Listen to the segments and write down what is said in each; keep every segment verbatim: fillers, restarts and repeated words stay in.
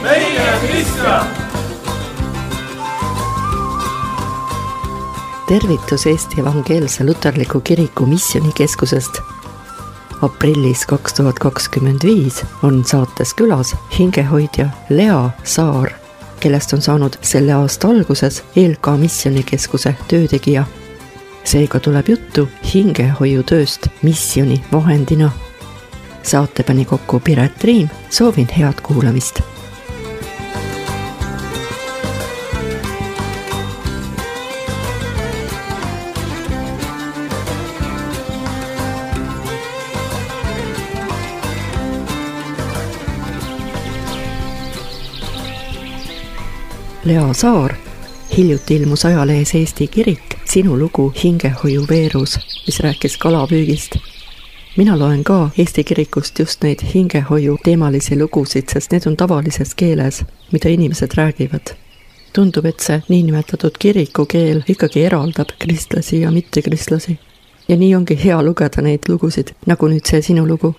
meie Kristjan! Tervitus Eesti Evangeelse Luterliku Kiriku Missioonikeskusest. Aprillis kaks tuhat kakskümmend viis on saates külas hingehoidja Lea Saar, kellest on saanud selle aasta alguses E L K Missioonikeskuse töötegija. Seega tuleb juttu hingehoiutööst missiooni vahendina. Saate pani kokku Piret Riim, soovin head kuulamist. Lea Saar, hiljuti ilmus ajalehes Eesti Kirik Sinu lugu hingehoiu veerus, mis rääkis kalapüügist. Mina loen ka Eesti Kirikust just neid hingehoiu teemalisi lugusid, sest need on tavalises keeles, mida inimesed räägivad. Tundub, et see niinimetatud kirikukeel ikkagi eraldab kristlasi ja mittekristlasi. Ja nii ongi hea lugeda neid lugusid, nagu nüüd see Sinu lugu.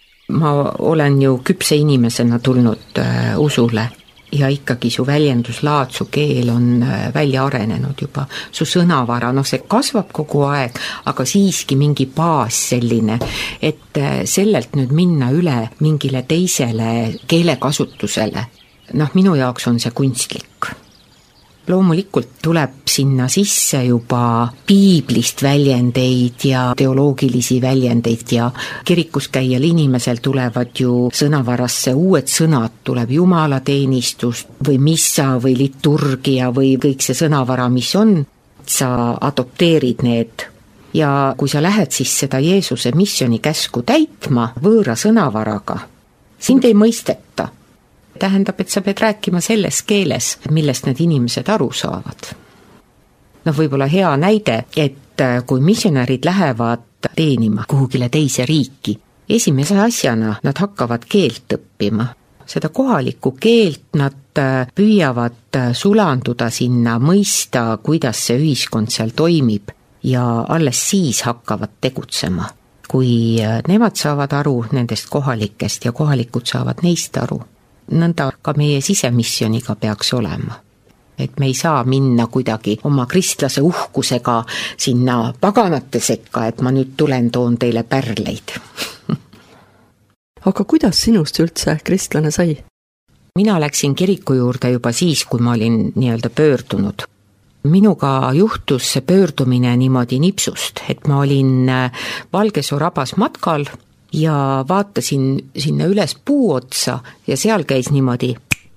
Ma olen ju küpse inimesena tulnud äh, usule. Ja ikkagi su väljenduslaad, su keel on välja arenenud juba, su sõnavara, noh see kasvab kogu aeg, aga siiski mingi baas selline, et sellelt nüüd minna üle mingile teisele keelekasutusele, noh minu jaoks on see kunstlik. Loomulikult tuleb sinna sisse juba piiblist väljendeid ja teoloogilisi väljendeid ja kirikus käijal inimesel tulevad ju sõnavarasse uued sõnad, tuleb jumalateenistus või missa või liturgia või kõik see sõnavara, mis on, sa adopteerid need. Ja kui sa lähed siis seda Jeesuse missiooni käsku täitma võõra sõnavaraga, sind ei mõisteta. Tähendab, et sa pead rääkima selles keeles, millest need inimesed aru saavad. Noh, võib-olla hea näide, et kui missionärid lähevad teenima kuhugile teise riiki, esimese asjana nad hakkavad keelt õppima. Seda kohalikku keelt nad püüavad sulanduda sinna, mõista, kuidas see ühiskond seal toimib ja alles siis hakkavad tegutsema. Kui nemad saavad aru nendest kohalikest ja kohalikud saavad neist aru. Nõnda ka meie sisemissiooniga peaks olema. Et me ei saa minna kuidagi oma kristlase uhkusega sinna paganate sekka, et ma nüüd tulen toon teile pärleid. Aga kuidas sinust üldse kristlane sai? Mina läksin kiriku juurde juba siis, kui ma olin nii-öelda pöördunud. Minuga juhtus see pöördumine niimoodi nipsust, et ma olin Valgesoo rabas matkal ja vaatasin sinna üles puu otsa ja seal käis niimoodi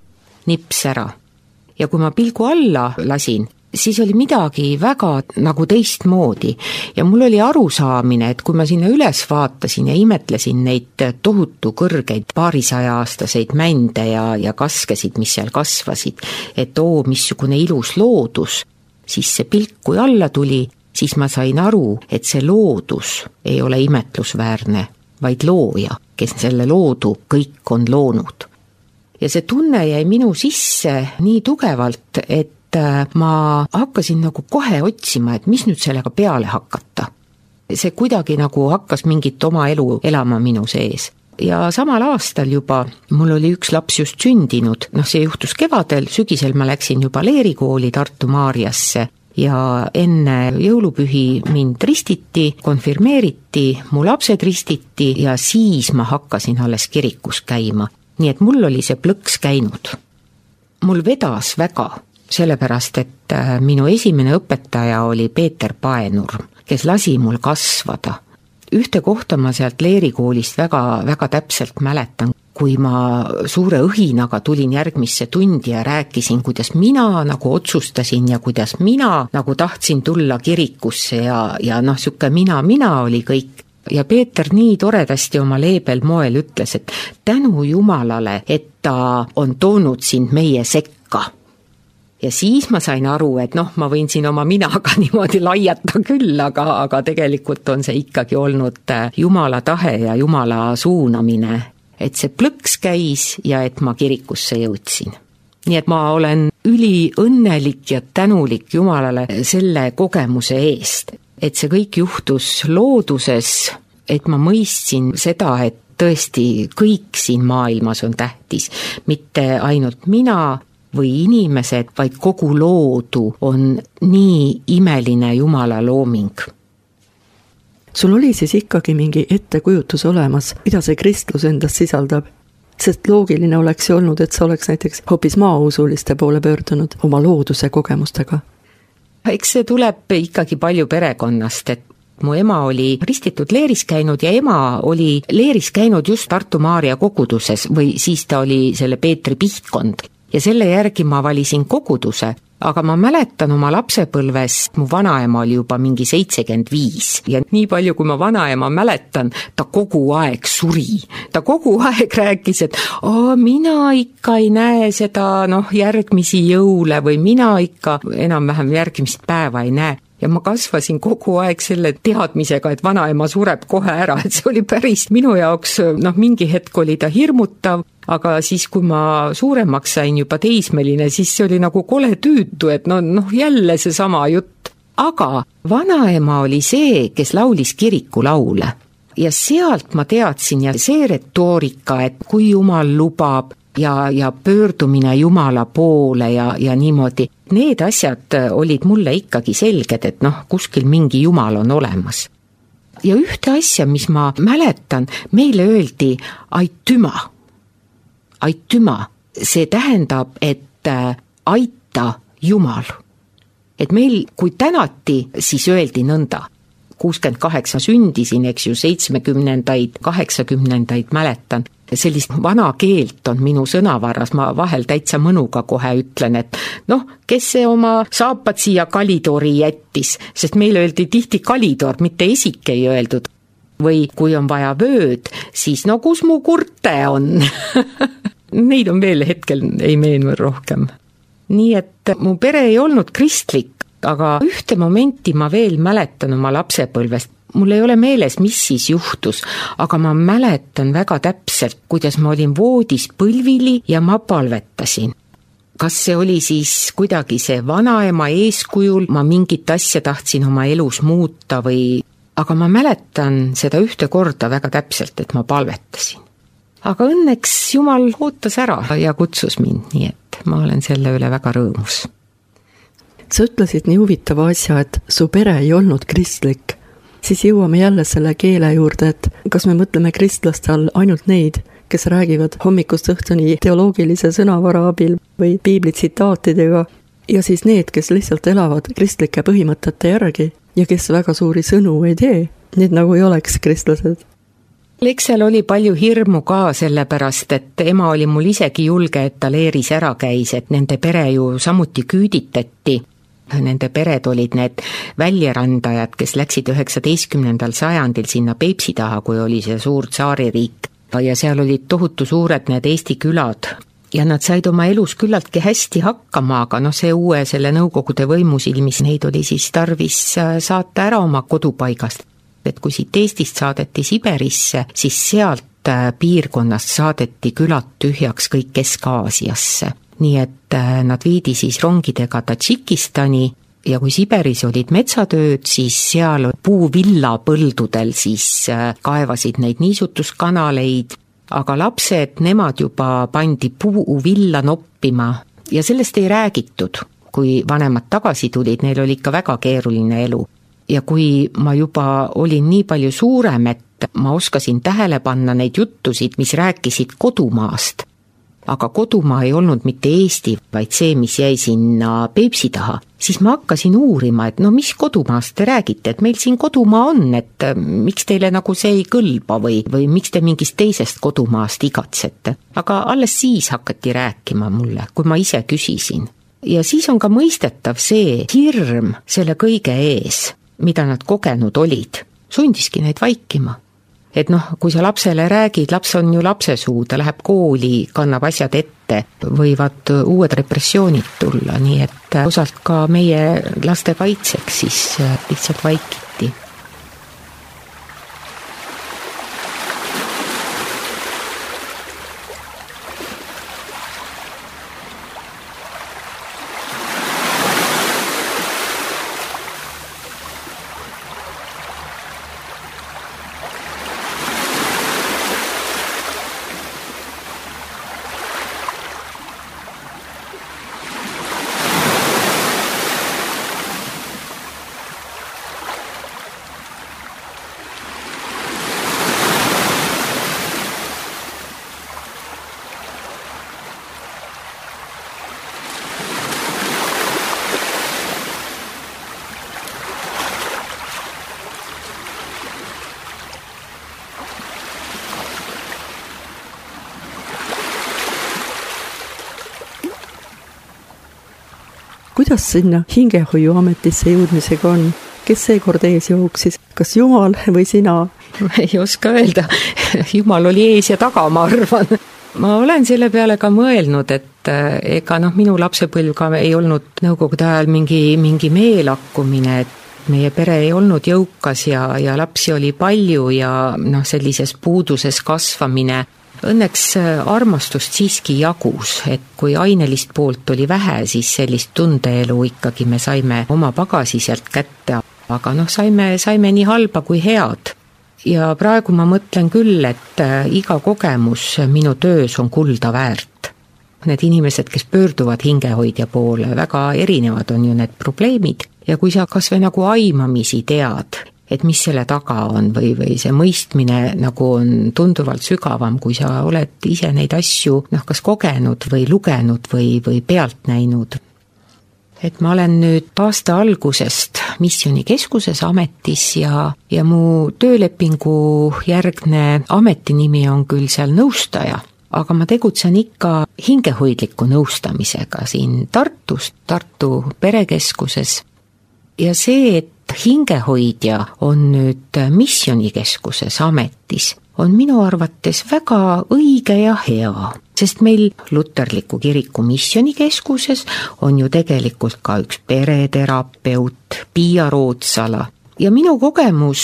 nips ära. Ja kui ma pilgu alla lasin, siis oli midagi väga nagu teistmoodi ja mul oli arusaamine, et kui ma sinna üles vaatasin ja imetlesin neid tohutu kõrgeid paarisaja aastaseid mände ja, ja kaskesid, mis seal kasvasid, et oo, missugune ilus loodus, siis see pilk kui alla tuli, siis ma sain aru, et see loodus ei ole imetlusväärne, vaid looja, kes selle loodu kõik on loonud. Ja see tunne jäi minu sisse nii tugevalt, et ma hakkasin nagu kohe otsima, et mis nüüd sellega peale hakata. See kuidagi nagu hakkas mingit oma elu elama minu sees. Ja samal aastal juba mul oli üks laps just sündinud, noh see juhtus kevadel, sügisel ma läksin juba leerikooli Tartu Maarjasse, ja enne jõulupühi mind ristiti, konfirmeeriti, mu lapsed ristiti ja siis ma hakkasin alles kirikus käima. Nii et mul oli see plõks käinud. Mul vedas väga, sellepärast et minu esimene õpetaja oli Peeter Paenurm, kes lasi mul kasvada. Ühte kohta ma sealt leerikoolist väga, väga täpselt mäletan, kui ma suure õhinaga tulin järgmisse tundi ja rääkisin, kuidas mina nagu otsustasin ja kuidas mina nagu tahtsin tulla kirikusse ja, ja noh, siuke mina, mina oli kõik. Ja Peeter nii toredasti oma leebel moel ütles, et tänu Jumalale, et ta on toonud sind meie sekka. Ja siis ma sain aru, et noh, ma võin siin oma minaga niimoodi laiata küll, aga, aga tegelikult on see ikkagi olnud Jumala tahe ja Jumala suunamine, et see plõks käis ja et ma kirikusse jõudsin. Nii et ma olen üliõnnelik ja tänulik Jumalale selle kogemuse eest, et see kõik juhtus looduses, et ma mõistsin seda, et tõesti kõik siin maailmas on tähtis, mitte ainult mina või inimesed, vaid kogu loodu on nii imeline Jumala looming. Sul oli siis ikkagi mingi ettekujutus olemas, mida see kristlus endast sisaldab? Sest loogiline oleks ju olnud, et sa oleks näiteks hoopis maausuliste poole pöördunud oma looduse kogemustega. Eks see tuleb ikkagi palju perekonnast, et mu ema oli ristitud Leeris käinud ja ema oli Leeris käinud just Tartu Maarja koguduses või siis ta oli selle Peetri Pihtkond ja selle järgi ma valisin koguduse, aga ma mäletan oma lapsepõlves, mu vanaema oli juba mingi seitsekümmend viis ja nii palju, kui ma vanaema mäletan, ta kogu aeg suri. Ta kogu aeg rääkis, et oh, mina ikka ei näe seda noh, järgmisi jõule või mina ikka enam-vähem järgmist päeva ei näe. Ja ma kasvasin kogu aeg selle teadmisega, et vanaema sureb kohe ära, et see oli päris minu jaoks, noh mingi hetk oli ta hirmutav, aga siis kui ma suuremaks sain juba teismeline, siis see oli nagu kole tüütu, et no, noh jälle see sama jutt. Aga vanaema oli see, kes laulis kirikulaule ja sealt ma teadsin ja see retoorika, et kui Jumal lubab, ja, ja pöördumine Jumala poole ja, ja niimoodi. Need asjad olid mulle ikkagi selged, et noh, kuskil mingi Jumal on olemas. Ja ühte asja, mis ma mäletan, meile öeldi aitüma. Aitüma, see tähendab, et aita Jumal. Et meil, kui tänati, siis öeldi nõnda. kuuskümmend kaheksa sündisin, eks ju, seitsmekümnendaid, kaheksakümnendaid mäletan. Sellist vana keelt on minu sõnavarras, ma vahel täitsa mõnuga kohe ütlen, et noh, kes see oma saapad siia kalidori jättis, sest meil öeldi tihti kalidor, mitte esik ei öeldud. Või kui on vaja vööd, siis no kus mu kurte on? Neid on veel hetkel, ei meenu rohkem. Nii et mu pere ei olnud kristlik, aga ühte momenti ma veel mäletan oma lapsepõlvest. Mul ei ole meeles, mis siis juhtus, aga ma mäletan väga täpselt, kuidas ma olin voodis põlvili ja ma palvetasin. Kas see oli siis kuidagi see vanaema eeskujul, ma mingit asja tahtsin oma elus muuta või... Aga ma mäletan seda ühte korda väga täpselt, et ma palvetasin. Aga õnneks Jumal ootas ära ja kutsus mind, nii et ma olen selle üle väga rõõmus. Sa ütlesid nii huvitava asja, et su pere ei olnud kristlik. Siis jõuame jälle selle keele juurde, et kas me mõtleme kristlaste all ainult neid, kes räägivad hommikust õhtuni teoloogilise sõnavara abil või piibli tsitaatidega ja siis need, kes lihtsalt elavad kristlike põhimõtete järgi ja kes väga suuri sõnu ei tee, need nagu ei oleks kristlased. Eks seal oli palju hirmu ka sellepärast, et ema oli mul isegi julge, et ta Leeris ära käis, et nende pere ju samuti küüditati. Nende pered olid need väljarandajad, kes läksid üheksateistkümnendal sajandil sinna Peipsi taha, kui oli see suur tsaaririik. Ja seal olid tohutu suured need Eesti külad. Ja nad said oma elus küllaltki hästi hakkama, aga noh, see uue selle nõukogude võimusilmis neid oli siis tarvis saata ära oma kodupaigast. Et kui siit Eestist saadeti Siberisse, siis sealt piirkonnast saadeti külad tühjaks kõik Kesk-Aasiasse. Nii et nad viidi siis rongidega Tadžikistani ja kui Siberis olid metsatööd, siis seal puuvilla põldudel siis kaevasid neid niisutuskanaleid, aga lapsed, nemad juba pandi puuvilla noppima ja sellest ei räägitud. Kui vanemad tagasi tulid, neil oli ikka väga keeruline elu. Ja kui ma juba olin nii palju suurem, et ma oskasin tähele panna neid juttusid, mis rääkisid kodumaast, aga kodumaa ei olnud mitte Eesti, vaid see, mis jäi sinna Peipsi taha, siis ma hakkasin uurima, et no mis kodumaast te räägite, et meil siin kodumaa on, et miks teile nagu see ei kõlba või, või miks te mingist teisest kodumaast igatsete. Aga alles siis hakati rääkima mulle, kui ma ise küsisin. Ja siis on ka mõistetav see hirm selle kõige ees, mida nad kogenud olid, sundiski neid vaikima. Et noh, kui sa lapsele räägid, laps on ju lapsesuu, ta läheb kooli, kannab asjad ette, võivad uued repressioonid tulla, nii et osalt ka meie laste kaitseks siis lihtsalt vaikiti. kuidas sinna hingehoiuametisse jõudmisega on? Kes seekord ees jooksis? Kas Jumal või sina? Ma ei oska öelda. Jumal oli ees ja taga, ma arvan. Ma olen selle peale ka mõelnud, et ega noh, minu lapsepõlv ka ei olnud nõukogude ajal mingi, mingi meelakkumine, et meie pere ei olnud jõukas ja, ja lapsi oli palju ja noh, sellises puuduses kasvamine. Õnneks armastust siiski jagus, et kui ainelist poolt oli vähe, siis sellist tundeelu ikkagi me saime oma pagasi sealt kätte, aga noh, saime, saime nii halba kui head. Ja praegu ma mõtlen küll, et iga kogemus minu töös on kulda väärt. Need inimesed, kes pöörduvad hingehoidja poole, väga erinevad on ju need probleemid ja kui sa kas või nagu aimamisi tead, et mis selle taga on või, või see mõistmine nagu on tunduvalt sügavam, kui sa oled ise neid asju noh, kas kogenud või lugenud või, või pealt näinud. Et ma olen nüüd aasta algusest missionikeskuses ametis ja, ja mu töölepingu järgne ametinimi on küll seal nõustaja, aga ma tegutsen ikka hingehoidliku nõustamisega siin Tartus, Tartu perekeskuses. Ja see, et hingehoidja on nüüd missionikeskuses ametis, on minu arvates väga õige ja hea, sest meil luterliku kiriku missionikeskuses on ju tegelikult ka üks pereterapeut, Piia Rootsala. Ja minu kogemus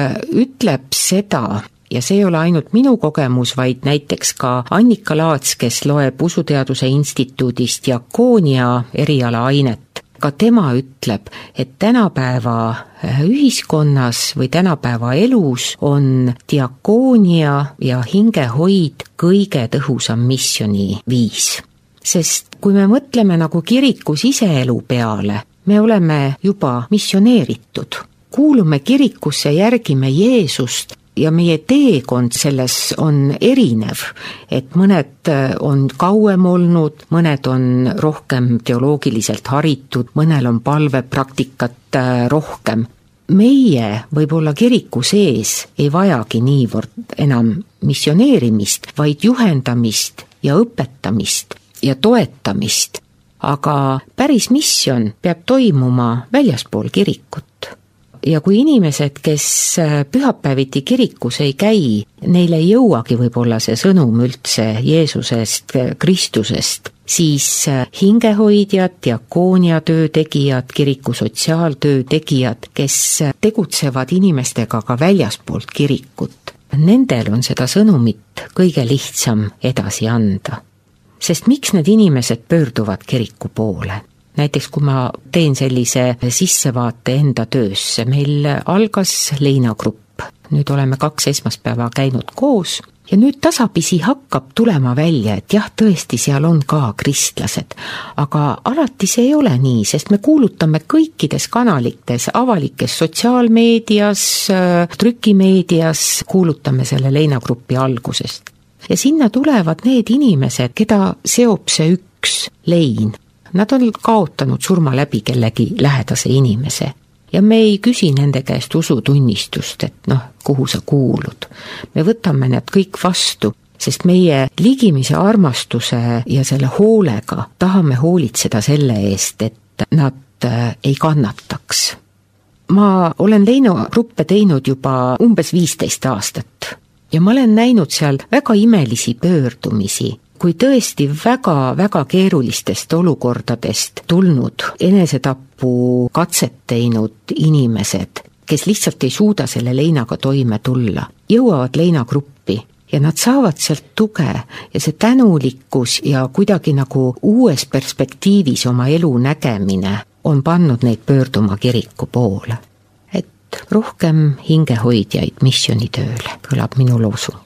ütleb seda, ja see ei ole ainult minu kogemus, vaid näiteks ka Annika Laats, kes loeb Usuteaduse instituudist diakoonia eriala ainet. Ka tema ütleb, et tänapäeva ühiskonnas või tänapäeva elus on diakoonia ja hingehoid kõige tõhusam missioni viis. Sest kui me mõtleme nagu kiriku siseelu peale, me oleme juba missioneeritud. Kuulume kirikusse, järgime Jeesust ja meie teekond selles on erinev, et mõned on kauem olnud, mõned on rohkem teoloogiliselt haritud, mõnel on palvepraktikat rohkem. Meie võib-olla kiriku sees ei vajagi niivõrd enam missioneerimist, vaid juhendamist ja õpetamist ja toetamist, aga päris missioon peab toimuma väljaspool kirikut. Ja kui inimesed, kes pühapäeviti kirikus ei käi, neile ei jõuagi võib-olla see sõnum üldse Jeesusest, Kristusest, siis hingehoidjad, diakoonia töötegijad, kiriku sotsiaaltöö tegijad, kes tegutsevad inimestega ka väljaspoolt kirikut, nendel on seda sõnumit kõige lihtsam edasi anda. Sest miks need inimesed pöörduvad kiriku poole? Näiteks kui ma teen sellise sissevaate enda töösse, meil algas leinagrupp, nüüd oleme kaks esmaspäeva käinud koos ja nüüd tasapisi hakkab tulema välja, et jah, tõesti seal on ka kristlased, aga alati see ei ole nii, sest me kuulutame kõikides kanalites, avalikes sotsiaalmeedias, trükimeedias, kuulutame selle leinagrupi algusest. Ja sinna tulevad need inimesed, keda seob see üks lein. Nad on kaotanud surma läbi kellegi lähedase inimese ja me ei küsi nende käest usutunnistust, et noh, kuhu sa kuulud. Me võtame need kõik vastu, sest meie ligimise armastuse ja selle hoolega tahame hoolitseda selle eest, et nad ei kannataks. Ma olen leinagruppe teinud juba umbes viisteist aastat ja ma olen näinud seal väga imelisi pöördumisi, kui tõesti väga-väga keerulistest olukordadest tulnud enesetapu katset teinud inimesed, kes lihtsalt ei suuda selle leinaga toime tulla, jõuavad leinagruppi ja nad saavad sealt tuge ja see tänulikkus ja kuidagi nagu uues perspektiivis oma elu nägemine on pannud neid pöörduma kiriku poole. Et rohkem hingehoidjaid missionitööle, kõlab minu loosung.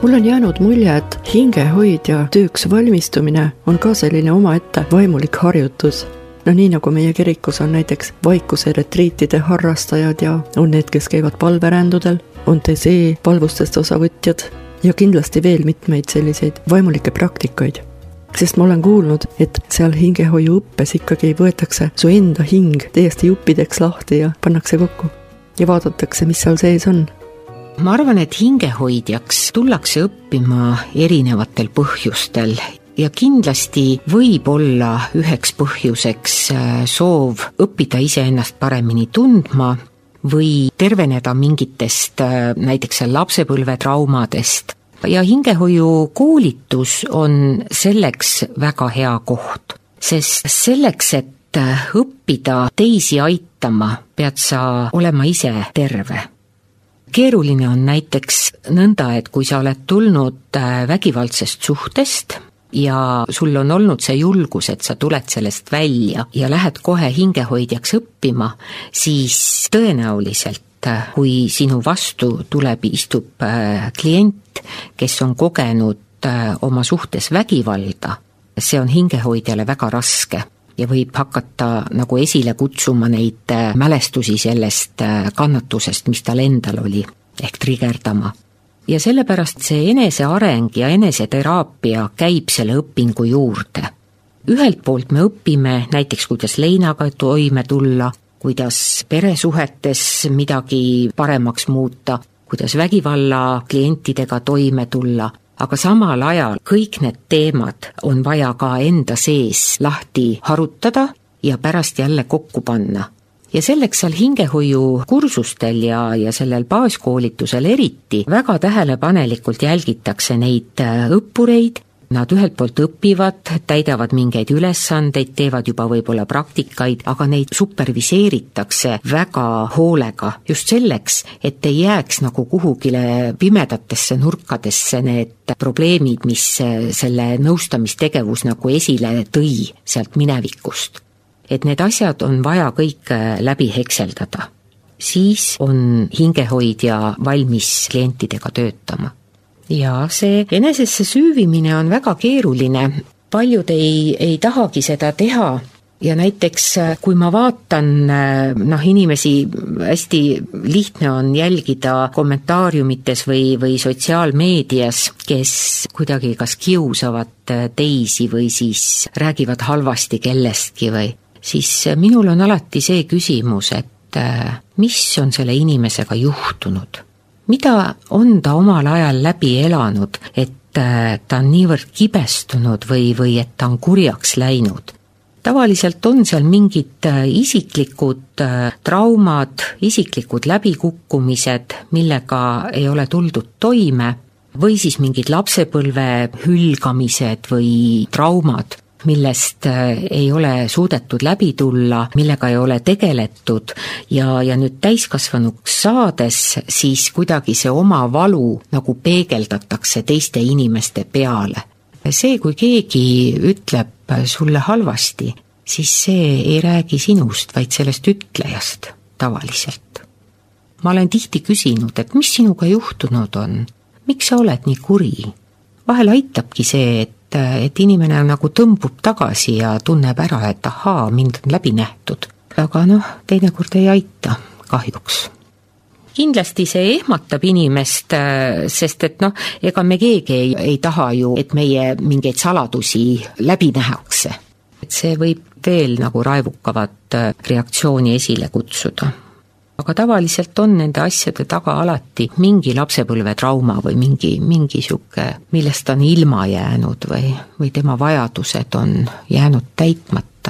mul on jäänud mulje, et hingehoidja tööks valmistumine on ka selline omaette vaimulik harjutus. No nii nagu meie kirikus on näiteks vaikuse retriitide harrastajad ja on need, kes käivad palverändudel, on tesee palvustest osavõtjad ja kindlasti veel mitmeid selliseid vaimulikke praktikaid. Sest ma olen kuulnud, et seal hingehoiu õppes ikkagi võetakse su enda hing täiesti juppideks lahti ja pannakse kokku ja vaadatakse, mis seal sees on. Ma arvan, et hingehoidjaks tullakse õppima erinevatel põhjustel ja kindlasti võib olla üheks põhjuseks soov õppida iseennast paremini tundma või terveneda mingitest näiteks lapsepõlve traumadest. Ja hingehoiu koolitus on selleks väga hea koht, sest selleks, et õppida teisi aitama, pead sa olema ise terve. Keeruline on näiteks nõnda, et kui sa oled tulnud vägivaldsest suhtest ja sul on olnud see julgus, et sa tuled sellest välja ja lähed kohe hingehoidjaks õppima, siis tõenäoliselt, kui sinu vastu tuleb, istub klient, kes on kogenud oma suhtes vägivalda, see on hingehoidjale väga raske ja võib hakata nagu esile kutsuma neid mälestusi sellest kannatusest, mis tal endal oli, ehk trigerdama. Ja sellepärast see eneseareng ja eneseteraapia käib selle õpingu juurde. Ühelt poolt me õpime näiteks, kuidas leinaga toime tulla, kuidas peresuhetes midagi paremaks muuta, kuidas vägivalla klientidega toime tulla, aga samal ajal kõik need teemad on vaja ka enda sees lahti harutada ja pärast jälle kokku panna. Ja selleks seal hingehoiu kursustel ja, ja sellel baaskoolitusel eriti väga tähelepanelikult jälgitakse neid õppureid. Nad ühelt poolt õpivad, täidavad mingeid ülesandeid, teevad juba võib-olla praktikaid, aga neid superviseeritakse väga hoolega just selleks, et ei jääks nagu kuhugile pimedatesse nurkadesse need probleemid, mis selle nõustamistegevus nagu esile tõi sealt minevikust. Et need asjad on vaja kõik läbi hekseldada. Siis on hingehoidja valmis klientidega töötama. Ja see enesesse süüvimine on väga keeruline. Paljud ei, ei tahagi seda teha. Ja näiteks, kui ma vaatan, noh, inimesi hästi lihtne on jälgida kommentaariumites või, või sotsiaalmeedias, kes kuidagi kas kiusavad teisi või siis räägivad halvasti kellestki või, siis minul on alati see küsimus, et mis on selle inimesega juhtunud? Mida on ta omal ajal läbi elanud, et ta on niivõrd kibestunud või, või et ta on kurjaks läinud? Tavaliselt on seal mingid isiklikud traumad, isiklikud läbikukkumised, millega ei ole tuldud toime, või siis mingid lapsepõlve hülgamised või traumad, millest ei ole suudetud läbi tulla, millega ei ole tegeletud ja, ja nüüd täiskasvanuks saades siis kuidagi see oma valu nagu peegeldatakse teiste inimeste peale. See, kui keegi ütleb sulle halvasti, siis see ei räägi sinust, vaid sellest ütlejast tavaliselt. Ma olen tihti küsinud, et mis sinuga juhtunud on? Miks sa oled nii kuri? Vahel aitabki see, et et inimene nagu tõmbub tagasi ja tunneb ära, et ahaa, mind on läbi nähtud. Aga noh, teinekord ei aita, kahjuks. Kindlasti see ehmatab inimest, sest et noh, ega me keegi ei, ei taha ju, et meie mingeid saladusi läbi nähakse. Et see võib veel nagu raevukavat reaktsiooni esile kutsuda. Aga tavaliselt on nende asjade taga alati mingi lapsepõlve trauma või mingi, mingi siuke, millest on ilma jäänud või, või tema vajadused on jäänud täitmata.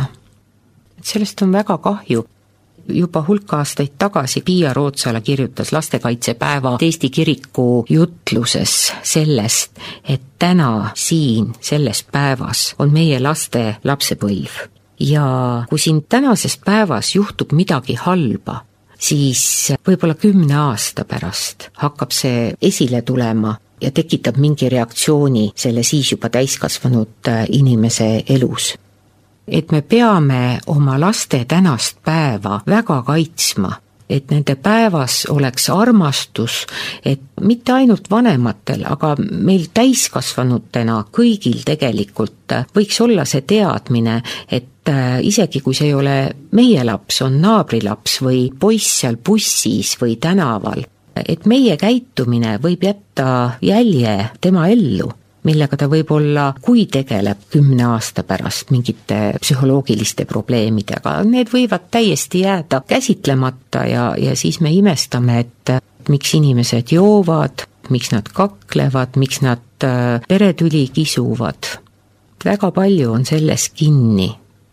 Sellest on väga kahju. Juba hulk aastaid tagasi Piia Rootsala kirjutas lastekaitsepäeva Eesti kiriku jutluses sellest, et täna siin selles päevas on meie laste lapsepõlv. Ja kui siin tänases päevas juhtub midagi halba, siis võib-olla kümne aasta pärast hakkab see esile tulema ja tekitab mingi reaktsiooni selle siis juba täiskasvanud inimese elus. Et me peame oma laste tänast päeva väga kaitsma, et nende päevas oleks armastus, et mitte ainult vanematel, aga meil täiskasvanutena kõigil tegelikult võiks olla see teadmine, et isegi kui see ei ole meie laps, on naabrilaps või poiss seal bussis või tänaval, et meie käitumine võib jätta jälje tema ellu, millega ta võib olla, kui tegeleb kümne aasta pärast mingite psühholoogiliste probleemidega. Need võivad täiesti jääda käsitlemata ja, ja siis me imestame, et miks inimesed joovad, miks nad kaklevad, miks nad peretüli kisuvad. Väga palju on selles kinni.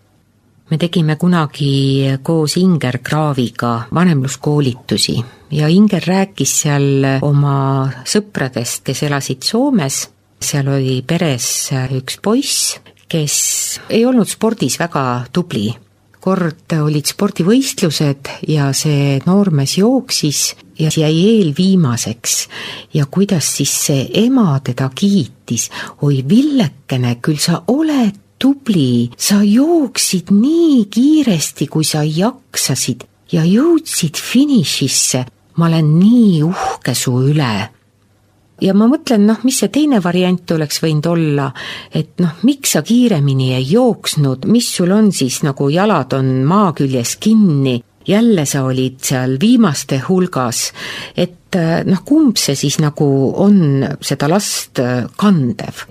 Me tegime kunagi koos Inger Kraaviga vanemluskoolitusi ja Inger rääkis seal oma sõpradest, kes elasid Soomes. Seal oli peres üks poiss, kes ei olnud spordis väga tubli. Kord olid spordivõistlused ja see noormees jooksis ja jäi eelviimaseks. Ja kuidas siis see ema teda kiitis, oi Villekene, küll sa oled tubli, sa jooksid nii kiiresti, kui sa jaksasid ja jõudsid finišisse, ma olen nii uhke su üle. Ja ma mõtlen, noh, mis see teine variant oleks võinud olla, et noh, miks sa kiiremini ei jooksnud, mis sul on siis, nagu jalad on maa küljes kinni, jälle sa olid seal viimaste hulgas, et noh, kumb see siis nagu on seda last kandev.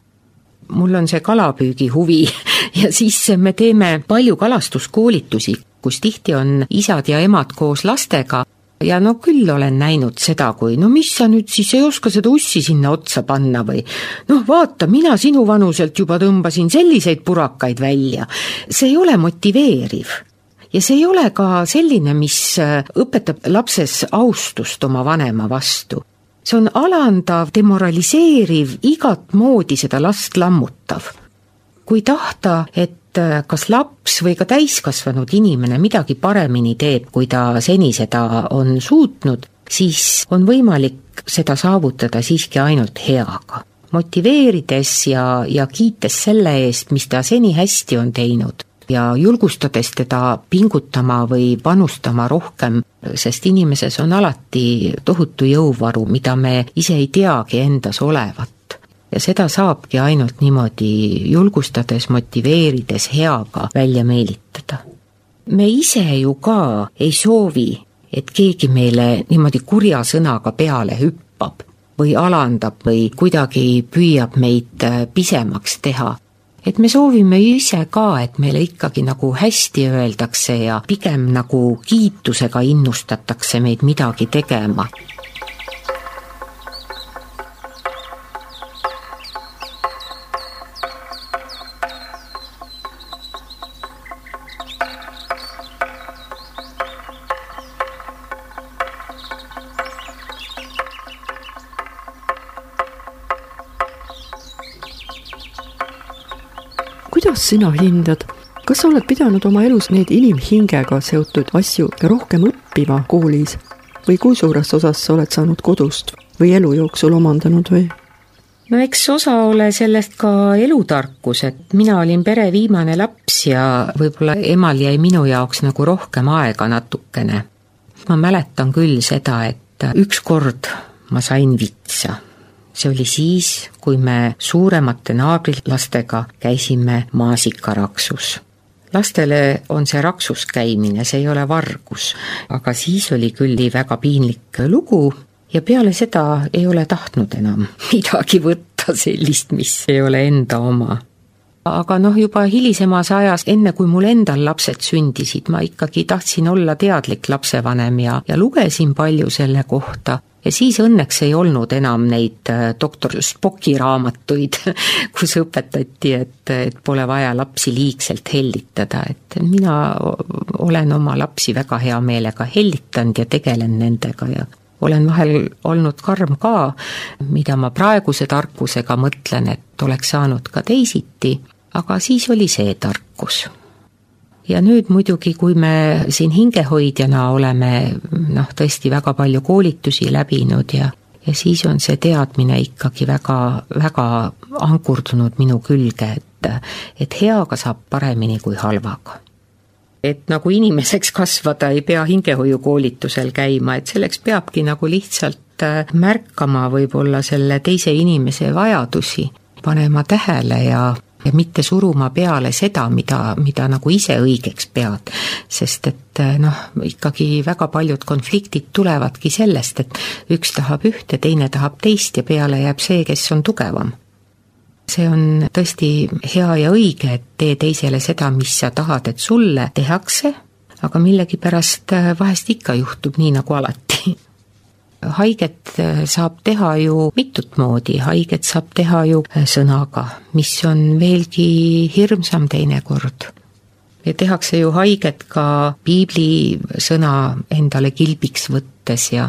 Mul on see kalapüügi huvi ja siis me teeme palju kalastuskoolitusi, kus tihti on isad ja emad koos lastega. Ja no küll olen näinud seda, kui no mis sa nüüd siis ei oska seda ussi sinna otsa panna või noh vaata, mina sinu vanuselt juba tõmbasin selliseid purakaid välja. See ei ole motiveeriv ja see ei ole ka selline, mis õpetab lapses austust oma vanema vastu. See on alandav, demoraliseeriv, igat moodi seda last lammutav. Kui tahta, et kas laps või ka täiskasvanud inimene midagi paremini teeb, kui ta seni seda on suutnud, siis on võimalik seda saavutada siiski ainult heaga. Motiveerides ja, ja kiites selle eest, mis ta seni hästi on teinud ja julgustades teda pingutama või panustama rohkem, sest inimeses on alati tohutu jõuvaru, mida me ise ei teagi endas olevat. Ja seda saabki ainult niimoodi julgustades, motiveerides heaga välja meelitada. Me ise ju ka ei soovi, et keegi meile niimoodi kurja sõnaga peale hüppab või alandab või kuidagi püüab meid pisemaks teha. Et me soovime ise ka, et meile ikkagi nagu hästi öeldakse ja pigem nagu kiitusega innustatakse meid midagi tegema. Kuidas sina hindad? Kas sa oled pidanud oma elus neid inimhingega seotud asju rohkem õppima koolis või kui suures osas sa oled saanud kodust või elu jooksul omandanud või? No eks osa ole sellest ka elutarkus, et mina olin pere viimane laps ja võib-olla emal jäi minu jaoks nagu rohkem aega natukene. Ma mäletan küll seda, et üks kord ma sain vitsa. See oli siis, kui me suuremate naabrilastega käisime maasikaraksus. Lastele on see raksus käimine, see ei ole vargus, aga siis oli küll väga piinlik lugu ja peale seda ei ole tahtnud enam midagi võtta sellist, mis ei ole enda oma. Aga noh, juba hilisemas ajas, enne kui mul endal lapsed sündisid, ma ikkagi tahtsin olla teadlik lapsevanem ja, ja lugesin palju selle kohta. Ja siis õnneks ei olnud enam neid doktor Spocki raamatuid, kus õpetati, et, et pole vaja lapsi liigselt hellitada. Et mina olen oma lapsi väga hea meelega hellitanud ja tegelen nendega ja olen vahel olnud karm ka, mida ma praeguse tarkusega mõtlen, et oleks saanud ka teisiti, aga siis oli see tarkus. Ja nüüd muidugi, kui me siin hingehoidjana oleme noh, tõesti väga palju koolitusi läbinud ja, ja siis on see teadmine ikkagi väga, väga ankurdunud minu külge, et, et heaga saab paremini kui halvaga. et nagu inimeseks kasvada ei pea hingehoiukoolitusel käima, et selleks peabki nagu lihtsalt märkama võib-olla selle teise inimese vajadusi, panema tähele ja, ja mitte suruma peale seda, mida, mida nagu ise õigeks pead. Sest et noh, ikkagi väga paljud konfliktid tulevadki sellest, et üks tahab ühte, teine tahab teist ja peale jääb see, kes on tugevam. See on tõesti hea ja õige, et tee teisele seda, mis sa tahad, et sulle tehakse, aga millegipärast vahest ikka juhtub nii nagu alati. Haiget saab teha ju mitut moodi, haiget saab teha ju sõnaga, mis on veelgi hirmsam teinekord. Ja tehakse ju haiget ka piibli sõna endale kilbiks võttes ja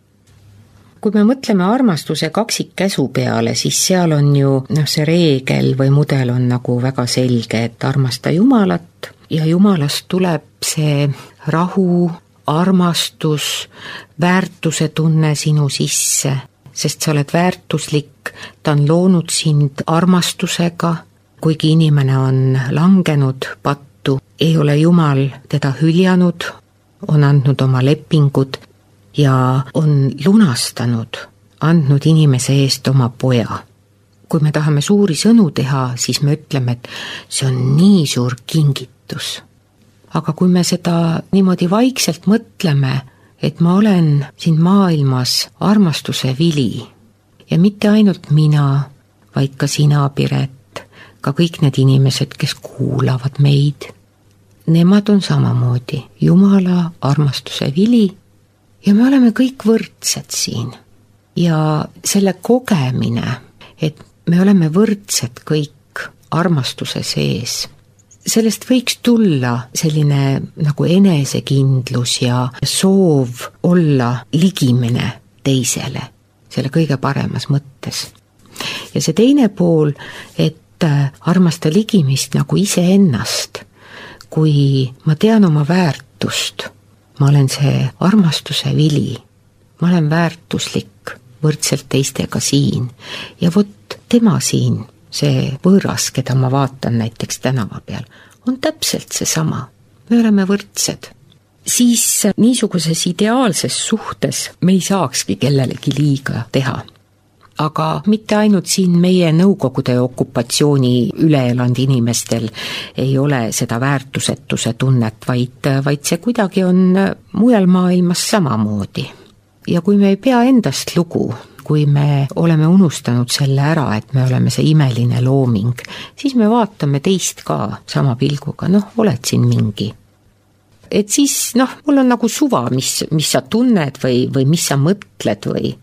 kui me mõtleme armastuse kaksikkäsu peale, siis seal on ju noh, see reegel või mudel on nagu väga selge, et armasta Jumalat ja Jumalast tuleb see rahu, armastus, väärtuse tunne sinu sisse, sest sa oled väärtuslik, ta on loonud sind armastusega, kuigi inimene on langenud pattu, ei ole Jumal teda hüljanud, on andnud oma lepingud ja on lunastanud, andnud inimese eest oma poja. Kui me tahame suuri sõnu teha, siis me ütleme, et see on nii suur kingitus. Aga kui me seda niimoodi vaikselt mõtleme, et ma olen siin maailmas armastuse vili ja mitte ainult mina, vaid ka sina, Piret, ka kõik need inimesed, kes kuulavad meid, nemad on samamoodi Jumala armastuse vili. Ja me oleme kõik võrdsed siin ja selle kogemine, et me oleme võrdsed kõik armastuse sees, sellest võiks tulla selline nagu enesekindlus ja soov olla ligimene teisele, selle kõige paremas mõttes. Ja see teine pool, et armasta ligimist nagu iseennast, kui ma tean oma väärtust, ma olen see armastuse vili, ma olen väärtuslik võrdselt teistega siin ja vot tema siin, see võõras, keda ma vaatan näiteks tänava peal, on täpselt see sama, me oleme võrdsed. Siis niisuguses ideaalses suhtes me ei saakski kellelegi liiga teha. Aga mitte ainult siin meie Nõukogude okupatsiooni üle elanud inimestel ei ole seda väärtusetuse tunnet, vaid, vaid see kuidagi on mujal maailmas samamoodi. Ja kui me ei pea endast lugu, kui me oleme unustanud selle ära, et me oleme see imeline looming, siis me vaatame teist ka sama pilguga, noh, oled siin mingi. Et siis, noh, mul on nagu suva, mis, mis sa tunned või, või mis sa mõtled või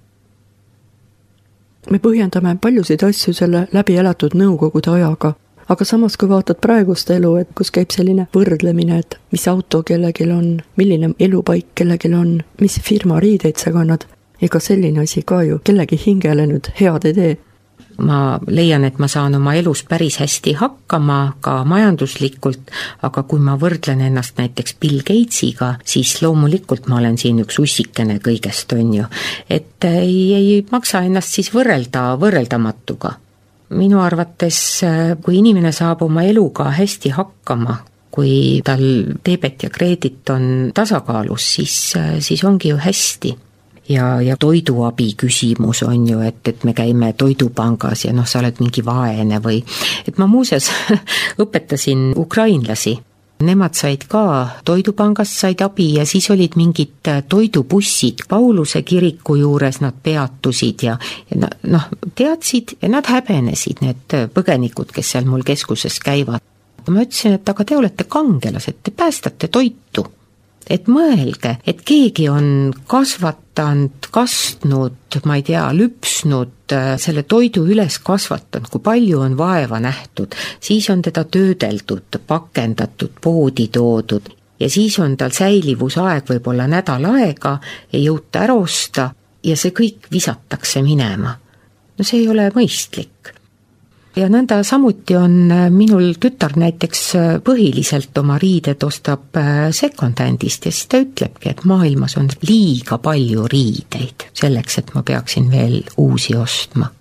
me põhjendame paljusid asju selle läbi elatud Nõukogude ajaga, aga samas kui vaatad praegust elu, et kus käib selline võrdlemine, et mis auto kellegil on, milline elupaik kellegil on, mis firma riideid sa kannad, ega selline asi ka ju kellegi hingele nüüd head ei tee. Ma leian, et ma saan oma elus päris hästi hakkama, ka majanduslikult, aga kui ma võrdlen ennast näiteks Bill Gatesiga, siis loomulikult ma olen siin üks ussikene kõigest, on ju. Et ei, ei maksa ennast siis võrrelda võrreldamatuga. Minu arvates, kui inimene saab oma eluga hästi hakkama, kui tal debet ja kreedit on tasakaalus, siis, siis ongi ju hästi. Ja, ja toiduabi küsimus on ju, et, et me käime toidupangas ja noh, sa oled mingi vaene või, et ma muuseas õpetasin ukrainlasi. Nemad said ka toidupangast said abi ja siis olid mingid toidubussid Pauluse kiriku juures, nad peatusid ja, ja noh, teadsid ja nad häbenesid, need põgenikud, kes seal mul keskuses käivad. Ma ütlesin, et aga te olete kangelased, te päästate toitu. Et mõelge, et keegi on kasvatanud, kastnud, ma ei tea, lüpsnud selle toidu üles kasvatanud, kui palju on vaeva nähtud, siis on teda töödeldud, pakendatud, poodi toodud ja siis on tal säilivusaeg võib-olla nädal aega, ei jõuta ära osta ja see kõik visatakse minema. No see ei ole mõistlik. Ja nõnda samuti on minul tütar näiteks põhiliselt oma riided ostab second-handist ja siis ta ütlebki, et maailmas on liiga palju riideid selleks, et ma peaksin veel uusi ostma.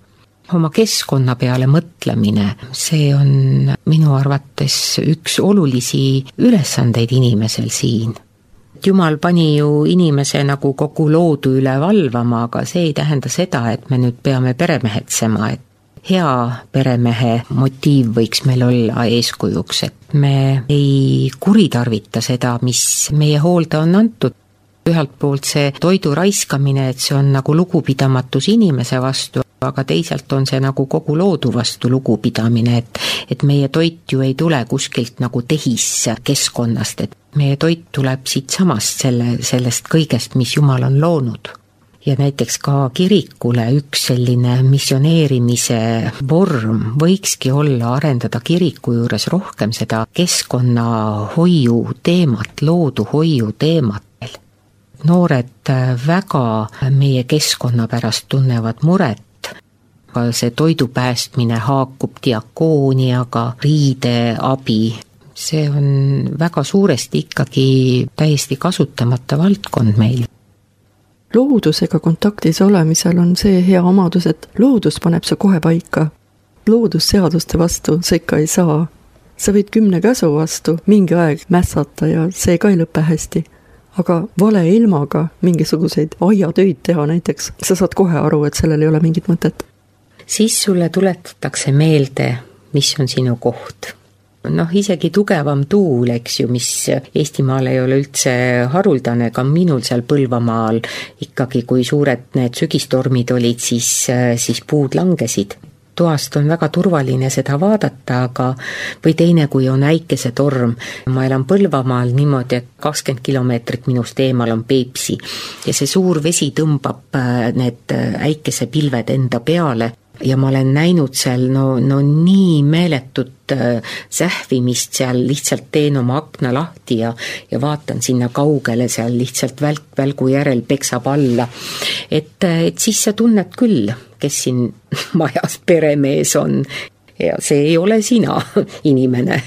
oma keskkonna peale mõtlemine, see on minu arvates üks olulisi ülesandeid inimesel siin. Jumal pani ju inimese nagu kogu loodu üle valvama, aga see ei tähenda seda, et me nüüd peame peremehetsema, et hea peremehe motiiv võiks meil olla eeskujuks, et me ei kuritarvita seda, mis meie hoolde on antud. Ühelt poolt see toidu raiskamine, et see on nagu lugupidamatus inimese vastu, aga teisalt on see nagu kogu loodu vastu lugupidamine, et, et meie toit ju ei tule kuskilt nagu tehis keskkonnast, et meie toit tuleb siit samast selle, sellest kõigest, mis Jumal on loonud. Ja näiteks ka kirikule üks selline missioneerimise vorm võikski olla arendada kiriku juures rohkem seda keskkonnahoiu teemat, looduhoiu teemat. Noored väga meie keskkonna pärast tunnevad muret, aga see toidu päästmine haakub diakooniaga, riideabi. See on väga suuresti ikkagi täiesti kasutamata valdkond meil. Loodusega kontaktis olemisel on see hea omadus, et loodus paneb see kohe paika. Loodusseaduste vastu sa ikka ei saa. Sa võid kümne käsu vastu mingi aeg mässata ja see ka ei lõpe hästi. Aga vale ilmaga mingisuguseid aiatöid teha näiteks, sa saad kohe aru, et sellel ei ole mingit mõtet. Siis sulle tuletatakse meelde, mis on sinu koht. Noh, isegi tugevam tuul, eks ju, mis Eestimaal ei ole üldse haruldane, ka minul seal Põlvamaal ikkagi, kui suured need sügistormid olid, siis, siis puud langesid. Toast on väga turvaline seda vaadata, aga või teine, kui on äikesetorm. Ma elan Põlvamaal niimoodi, et kakskümmend kilomeetrit minust eemal on Peipsi ja see suur vesi tõmbab need äikesepilved enda peale. Ja ma olen näinud seal no, no nii meeletut äh, sähvimist seal, lihtsalt teen oma akna lahti ja, ja vaatan sinna kaugele, seal lihtsalt välk välgu järel peksab alla. Et, et siis sa tunned küll, kes siin majas peremees on ja see ei ole sina, inimene.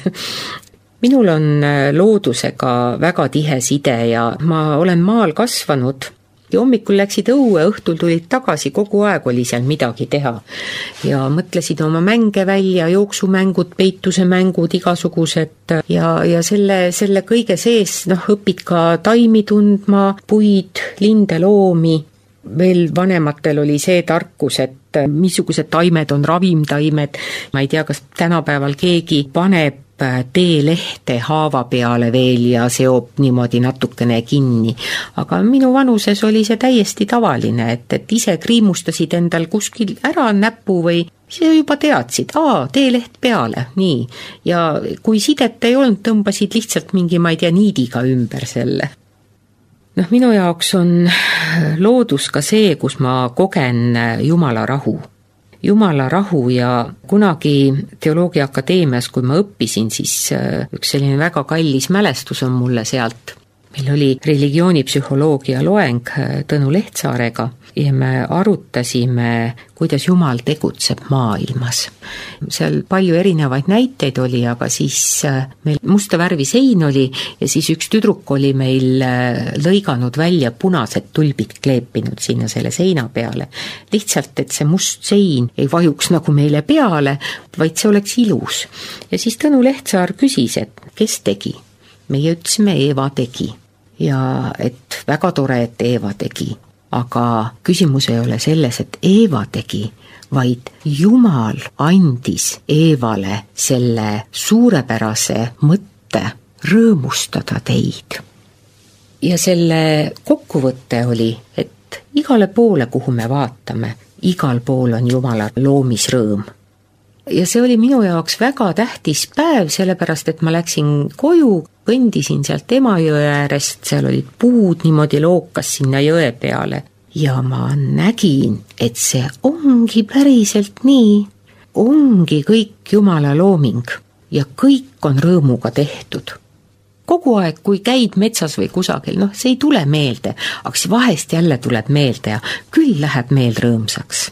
Minul on loodusega väga tihe side ja ma olen maal kasvanud. Ja hommikul läksid õue, õhtul tulid tagasi, kogu aeg oli seal midagi teha. Ja mõtlesid oma mänge välja, jooksumängud, peitusemängud, igasugused. Ja, ja selle, selle kõige sees noh, õpid ka taimi tundma, puid, linde, loomi. Veel vanematel oli see tarkus, et missugused taimed on ravimtaimed. Ma ei tea, kas tänapäeval keegi paneb teelehte haava peale veel ja seob niimoodi natukene kinni. Aga minu vanuses oli see täiesti tavaline, et, et ise kriimustasid endal kuskil ära näppu või siis juba teadsid, aa, teeleht peale, nii. Ja kui sidet ei olnud, tõmbasid lihtsalt mingi, ma ei tea, niidiga ümber selle. Noh, minu jaoks on loodus ka see, kus ma kogen Jumala rahu. Jumala rahu ja kunagi Teoloogia Akadeemias, kui ma õppisin, siis üks selline väga kallis mälestus on mulle sealt. Meil oli religioonipsühholoogia loeng Tõnu Lehtsaarega ja me arutasime, kuidas Jumal tegutseb maailmas. Seal palju erinevaid näiteid oli, aga siis meil musta värvi sein oli ja siis üks tüdruk oli meil lõiganud välja punased tulbid kleepinud sinna selle seina peale. Lihtsalt, et see must sein ei vajuks nagu meile peale, vaid see oleks ilus. Ja siis Tõnu Lehtsaar küsis, et kes tegi? Meie ütlesime, Eeva tegi. Ja et väga tore, et Eeva tegi. Aga küsimus ei ole selles, et Eeva tegi, vaid Jumal andis Eevale selle suurepärase mõtte rõõmustada teid. Ja selle kokkuvõtte oli, et igale poole, kuhu me vaatame, igal pool on Jumala loomisrõõm. Ja see oli minu jaoks väga tähtis päev, sellepärast, et ma läksin koju, kõndisin sealt Emajõe äärest, seal olid puud niimoodi lookas sinna jõe peale. Ja ma nägin, et see ongi päriselt nii, ongi kõik Jumala looming ja kõik on rõõmuga tehtud. Kogu aeg, kui käid metsas või kusagil, noh, see ei tule meelde, aga vahest jälle tuleb meelde ja küll läheb meel rõõmsaks.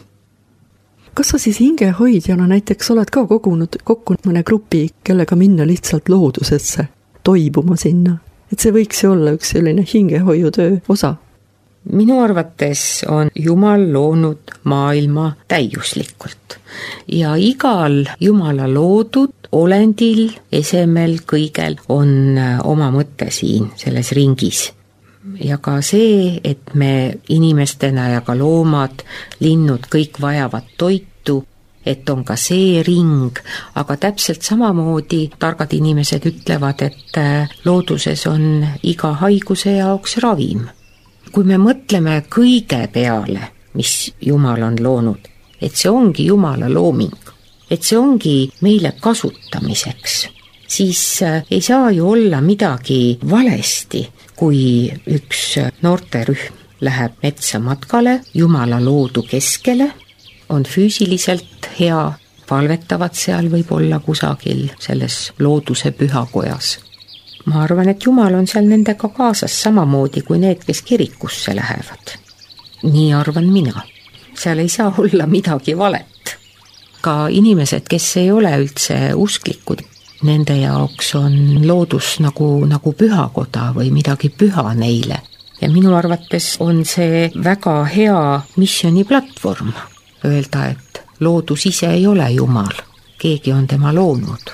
Kas sa siis hingehoidjana näiteks oled ka kogunud kokku mõne grupi, kellega minna lihtsalt loodusesse, toibuma sinna? Et see võiks ju olla üks selline hingehoiutöö osa? minu arvates on Jumal loonud maailma täiuslikult ja igal Jumala loodud olendil, esemel, kõigel on oma mõte siin selles ringis. Ja ka see, et me inimestena ja ka loomad, linnud, kõik vajavad toitu, et on ka see ring, aga täpselt samamoodi targad inimesed ütlevad, et looduses on iga haiguse jaoks ravim. Kui me mõtleme kõige peale, mis Jumal on loonud, et see ongi Jumala looming, et see ongi meile kasutamiseks, siis ei saa ju olla midagi valesti, kui üks noorterühm läheb metsa matkale Jumala loodu keskele, on füüsiliselt hea, palvetavad seal võib-olla kusagil selles looduse pühakojas. Ma arvan, et Jumal on seal nendega kaasas samamoodi kui need, kes kirikusse lähevad. Nii arvan mina. Seal ei saa olla midagi valet. Ka inimesed, kes ei ole üldse usklikud, nende jaoks on loodus nagu, nagu pühakoda või midagi püha neile. Ja minu arvates on see väga hea missioniplatvorm. Öelda, et loodus ise ei ole Jumal, keegi on tema loonud.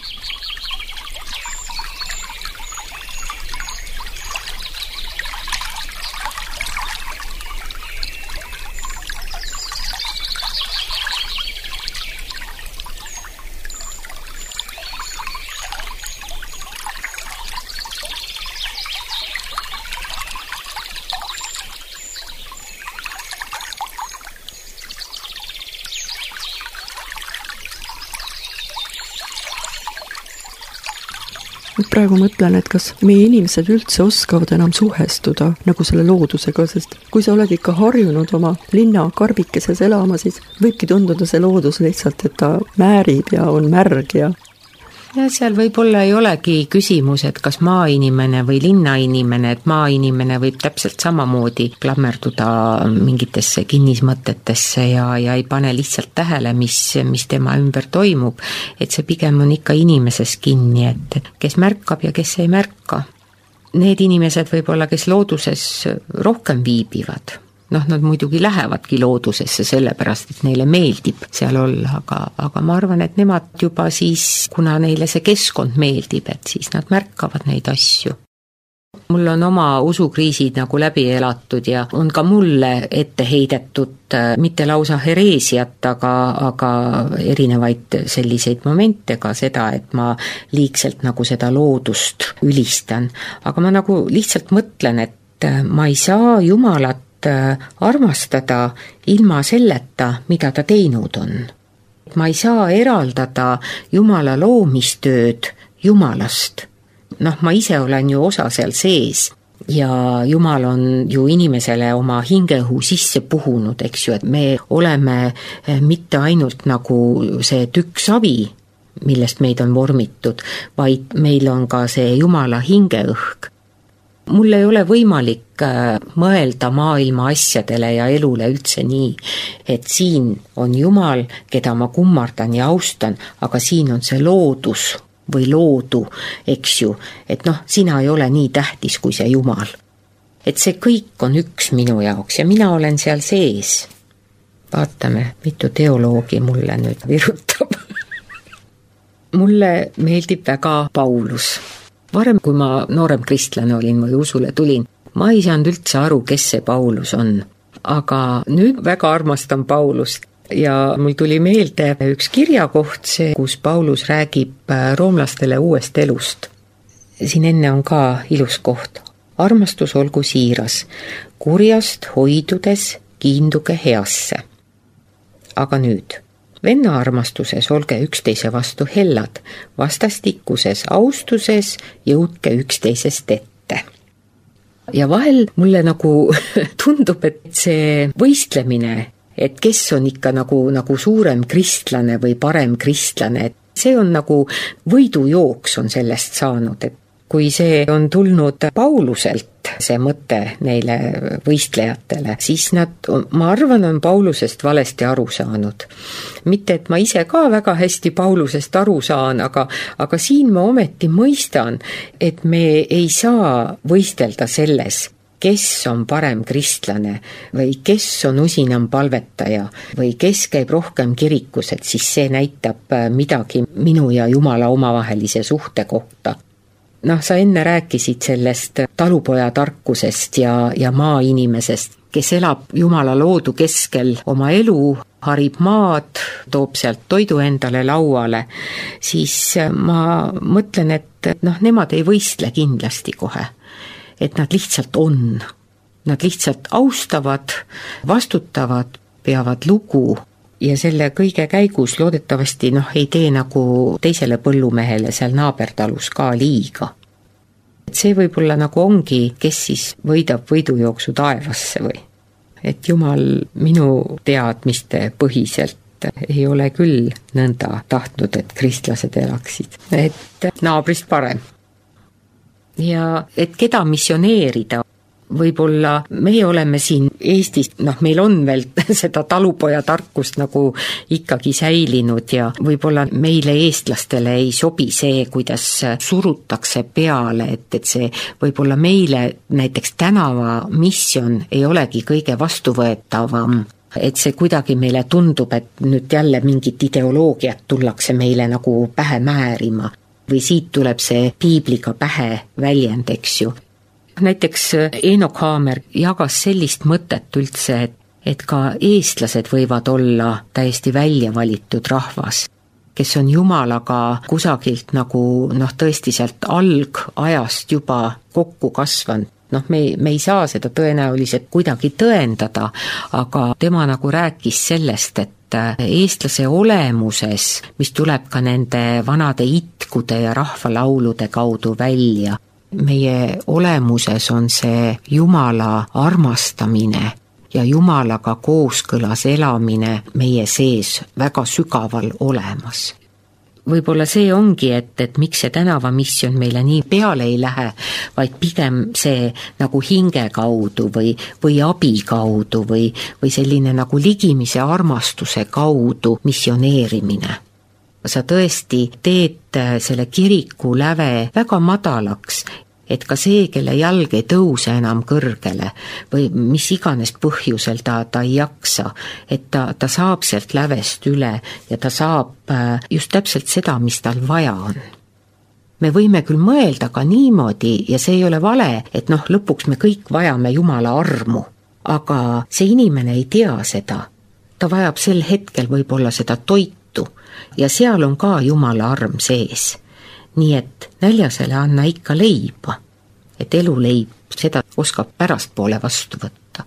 Praegu mõtlen, et kas meie inimesed üldse oskavad enam suhestuda nagu selle loodusega, sest kui sa oled ikka harjunud oma linna karbikeses elama, siis võibki tunduda see loodus lihtsalt, et ta määrib ja on märg ja ja seal võib-olla ei olegi küsimus, et kas maainimene või linnainimene, et maainimene võib täpselt samamoodi klammerduda mingitesse kinnismõtetesse ja, ja ei pane lihtsalt tähele, mis, mis tema ümber toimub, et see pigem on ikka inimeses kinni, et kes märkab ja kes ei märka. Need inimesed võib-olla, kes looduses rohkem viibivad, noh, nad muidugi lähevadki loodusesse sellepärast, et neile meeldib seal olla, aga, aga ma arvan, et nemad juba siis, kuna neile see keskkond meeldib, et siis nad märkavad neid asju. Mul on oma usukriisid nagu läbi elatud ja on ka mulle ette heidetud mitte lausa hereesiat, aga, aga erinevaid selliseid momente ka seda, et ma liigselt nagu seda loodust ülistan. Aga ma nagu lihtsalt mõtlen, et ma ei saa Jumalat armastada ilma selleta, mida ta teinud on. Ma ei saa eraldada Jumala loomistööd Jumalast. Noh, ma ise olen ju osa seal sees ja Jumal on ju inimesele oma hingeõhu sisse puhunud, eks ju, et me oleme mitte ainult nagu see tükk savi, millest meid on vormitud, vaid meil on ka see Jumala hingeõhk. Mul ei ole võimalik mõelda maailma asjadele ja elule üldse nii, et siin on Jumal, keda ma kummardan ja austan, aga siin on see loodus või loodu, eks ju, et noh, sina ei ole nii tähtis kui see Jumal. Et see kõik on üks minu jaoks ja mina olen seal sees. Vaatame, mitu teoloogi mulle nüüd virutab. Mulle meeldib väga Paulus. Varem, kui ma noorem kristlane olin või usule tulin, ma ei saanud üldse aru, kes see Paulus on. Aga nüüd väga armastan Paulust ja mul tuli meelde üks kirjakoht, see, kus Paulus räägib roomlastele uuest elust. Siin enne on ka ilus koht. Armastus olgu siiras, kurjast hoidudes kiinduge heasse. Aga nüüd... Venna armastuses olge üksteise vastu hellad, vastastikuses austuses jõudke üksteisest ette. Ja vahel mulle nagu tundub, et see võistlemine, et kes on ikka nagu, nagu suurem kristlane või parem kristlane, et see on nagu võidujooks on sellest saanud, et kui see on tulnud Pauluselt, see mõte neile võistlejatele, siis nad, ma arvan, on Paulusest valesti aru saanud. Mitte, et ma ise ka väga hästi Paulusest aru saan, aga, aga siin ma ometi mõistan, et me ei saa võistelda selles, kes on parem kristlane või kes on usinam palvetaja või kes käib rohkem kirikus, et siis see näitab midagi minu ja Jumala omavahelise suhte kohta. Noh, sa enne rääkisid sellest talupoja tarkusest ja, ja maainimesest, kes elab Jumala loodu keskel oma elu, harib maad, toob sealt toidu endale lauale, siis ma mõtlen, et noh, nemad ei võistle kindlasti kohe. Et nad lihtsalt on. Nad lihtsalt austavad, vastutavad, peavad lugu ja selle kõige käigus loodetavasti noh, ei tee nagu teisele põllumehele seal naabertalus ka liiga. Et see võib-olla nagu ongi, kes siis võidab võidujooksu taevasse või. Et Jumal minu teadmiste põhiselt ei ole küll nõnda tahtnud, et kristlased elaksid. Et naabrist parem. Ja et keda missioneerida, võib-olla meie oleme siin Eestis, noh meil on veel seda talupoja tarkust nagu ikkagi säilinud ja võib-olla meile eestlastele ei sobi see, kuidas surutakse peale, et, et see võib-olla meile näiteks tänava missioon ei olegi kõige vastuvõetavam. Et see kuidagi meile tundub, et nüüd jälle mingit ideoloogiat tullakse meile nagu pähe määrima. Või siit tuleb see piibliga pähe väljend, eks ju. Näiteks Eenok Haamer jagas sellist mõtet üldse, et, et ka eestlased võivad olla täiesti välja valitud rahvas, kes on Jumalaga kusagilt nagu noh tõesti sealt algajast juba kokku kasvanud. Noh, me, me ei saa seda tõenäoliselt kuidagi tõendada, aga tema nagu rääkis sellest, et eestlase olemuses, mis tuleb ka nende vanade itkude ja rahvalaulude kaudu välja, meie olemuses on see Jumala armastamine ja Jumalaga kooskõlas elamine meie sees väga sügaval olemas. Võib-olla see ongi, et, et miks see tänavamissioon meile nii peale ei lähe, vaid pigem see nagu hinge kaudu või, või abi kaudu või, või selline nagu ligimise armastuse kaudu missioneerimine. Sa tõesti teed selle kiriku läve väga madalaks, et ka see, kelle jalg ei tõuse enam kõrgele või mis iganes põhjusel ta, ta ei jaksa, et ta, ta saab sealt lävest üle ja ta saab just täpselt seda, mis tal vaja on. Me võime küll mõelda ka niimoodi ja see ei ole vale, et noh, lõpuks me kõik vajame Jumala armu, aga see inimene ei tea seda. Ta vajab sel hetkel võib-olla seda toitu ja seal on ka Jumala arm sees. Nii et näljasele anna ikka leiba, et elu leib, seda oskab pärastpoole vastu võtta.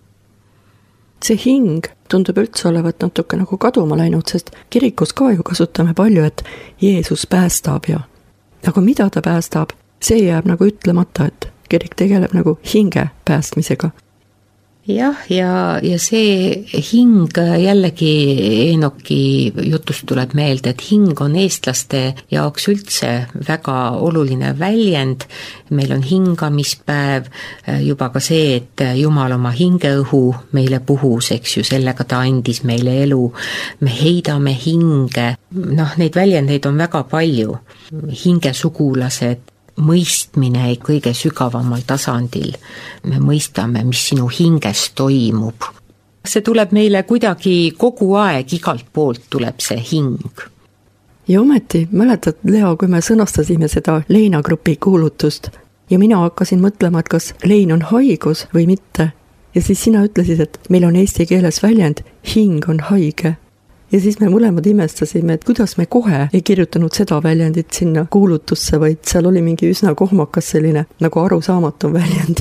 See hing tundub üldse olevat natuke nagu kaduma läinud, sest kirikus ka ju kasutame palju, et Jeesus päästab ja aga mida ta päästab, see jääb nagu ütlemata, et kirik tegeleb nagu hinge päästmisega. Jah, ja, ja see hing jällegi Eenoki jutust tuleb meelde, et hing on eestlaste jaoks üldse väga oluline väljend. Meil on hingamispäev, juba ka see, et Jumal oma hingeõhu meile puhus, eks ju, sellega ta andis meile elu. Me heidame hinge, noh, neid väljendeid on väga palju. Hingesugulased, mõistmine kõige sügavamal tasandil. Me mõistame, mis sinu hinges toimub. See tuleb meile kuidagi kogu aeg, igalt poolt tuleb see hing. Ja ometi, mäletad, Leo, kui me sõnastasime seda Leina grupi kuulutust ja mina hakkasin mõtlema, et kas lein on haigus või mitte. Ja siis sina ütlesid, et meil on eesti keeles väljend hing on haige. Ja siis me mõlemad imestasime, et kuidas me kohe ei kirjutanud seda väljendit sinna kuulutusse, vaid seal oli mingi üsna kohmakas selline nagu arusaamatu väljend.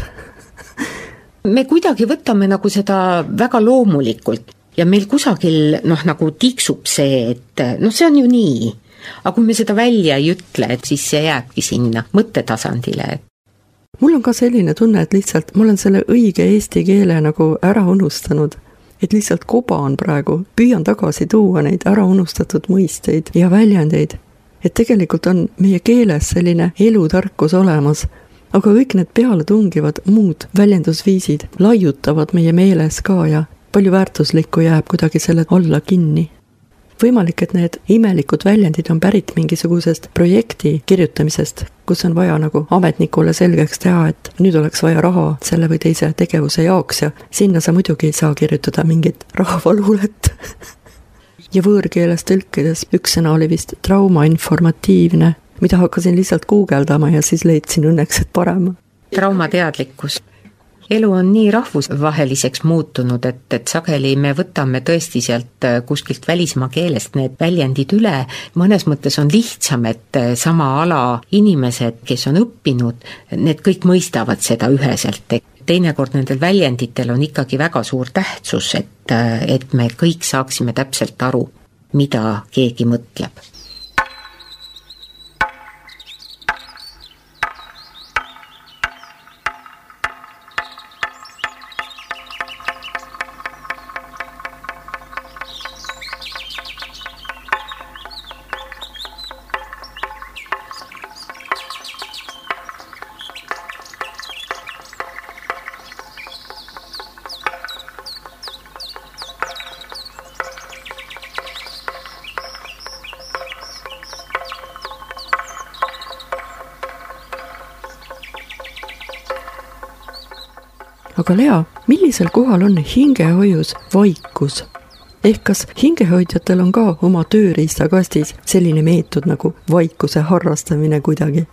Me kuidagi võtame nagu seda väga loomulikult ja meil kusagil noh, nagu tiksub see, et noh, see on ju nii. Aga kui me seda välja ei ütle, et siis see jääbki sinna mõttetasandile. Mul on ka selline tunne, et lihtsalt ma olen selle õige eesti keele nagu ära unustanud. Et lihtsalt koba on praegu, püüan tagasi tuua neid ära unustatud mõisteid ja väljendeid, et tegelikult on meie keeles selline elutarkus olemas, aga kõik need peale tungivad muud väljendusviisid laiutavad meie meeles ka ja palju väärtuslikku jääb kuidagi selle alla kinni. Võimalik, et need imelikud väljendid on pärit mingisugusest projekti kirjutamisest, kus on vaja nagu ametnikule selgeks teha, et nüüd oleks vaja raha selle või teise tegevuse jaoks ja sinna sa muidugi ei saa kirjutada mingit rahvaluulet. Ja võõrkeeles tõlkides üks sõna oli vist traumainformatiivne, mida hakkasin lihtsalt guugeldama ja siis leidsin õnneks, et parem. Traumateadlikkus. Elu on nii rahvusvaheliseks muutunud, et, et sageli me võtame tõesti sealt kuskilt välismaa keelest need väljendid üle. Mõnes mõttes on lihtsam, et sama ala inimesed, kes on õppinud, need kõik mõistavad seda üheselt. Teinekord nendel väljenditel on ikkagi väga suur tähtsus, et, et me kõik saaksime täpselt aru, mida keegi mõtleb. Aga Lea, millisel kohal on hingehoius vaikus? Ehk kas hingehoidjatel on ka oma tööriistakastis selline meetod nagu vaikuse harrastamine kuidagi?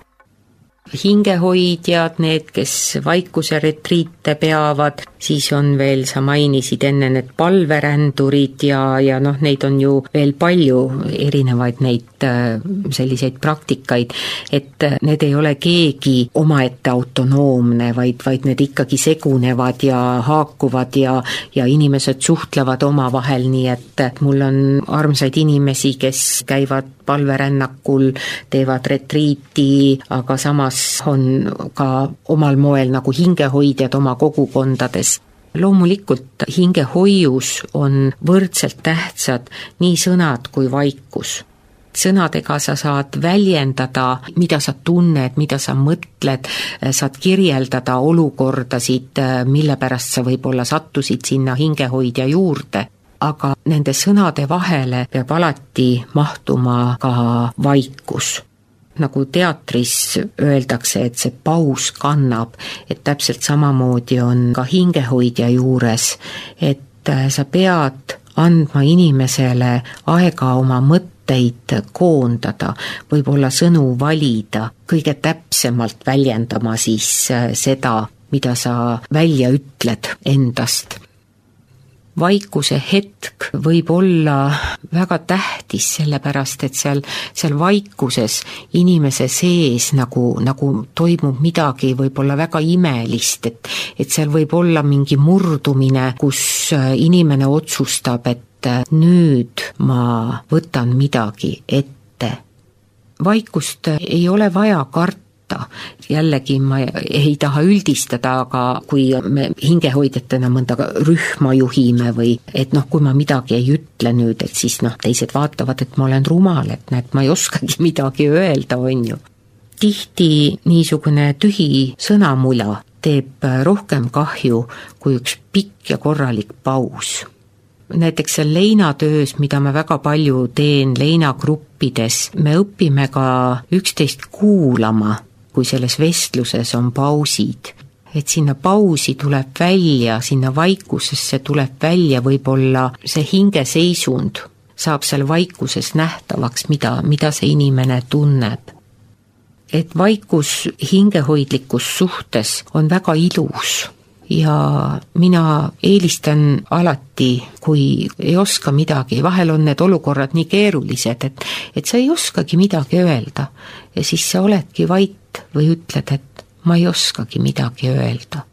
Hingehoidjad, need, kes vaikuse retriite peavad, siis on veel, sa mainisid enne need palverändurid ja, ja noh, neid on ju veel palju erinevaid neid selliseid praktikaid, et need ei ole keegi omaette autonoomne, vaid, vaid need ikkagi segunevad ja haakuvad ja, ja inimesed suhtlevad omavahel, nii et mul on armsaid inimesi, kes käivad palverännakul, teevad retriiti, aga samas on ka omal moel nagu hingehoidjad oma kogukondades. Loomulikult hingehoius on võrdselt tähtsad nii sõnad kui vaikus. Sõnadega sa saad väljendada, mida sa tunned, mida sa mõtled, saad kirjeldada olukordasid, mille pärast sa võib-olla sattusid sinna hingehoidja juurde. Aga nende sõnade vahele peab alati mahtuma ka vaikus. Nagu teatris öeldakse, et see paus kannab, et täpselt samamoodi on ka hingehoidja juures, et sa pead andma inimesele aega oma mõtteid koondada, võib-olla sõnu valida, kõige täpsemalt väljendama siis seda, mida sa välja ütled endast. Vaikuse hetk võib olla väga tähtis, sellepärast, et seal, seal vaikuses inimese sees nagu, nagu toimub midagi võib-olla väga imelist, et, et seal võib olla mingi murdumine, kus inimene otsustab, et nüüd ma võtan midagi ette. Vaikust ei ole vaja karta. Jällegi ma ei taha üldistada, aga kui me hingehoidjatena mõnda rühma juhime või et noh, kui ma midagi ei ütle nüüd, et siis noh, teised vaatavad, et ma olen rumal, et näed, ma ei oskagi midagi öelda, on ju. Tihti niisugune tühi sõnamula teeb rohkem kahju kui üks pikk ja korralik paus. Näiteks seal leinatöös, mida ma väga palju teen leinagruppides, me õpime ka üksteist kuulama, kui selles vestluses on pausid. Et sinna pausi tuleb välja, sinna vaikusesse tuleb välja võib-olla see hingeseisund, saab seal vaikuses nähtavaks, mida, mida see inimene tunneb. Et vaikus hingehoidlikus suhtes on väga ilus. Ja mina eelistan alati, kui ei oska midagi, vahel on need olukorrad nii keerulised, et, et sa ei oskagi midagi öelda ja siis sa oledki vait või ütled, et ma ei oskagi midagi öelda.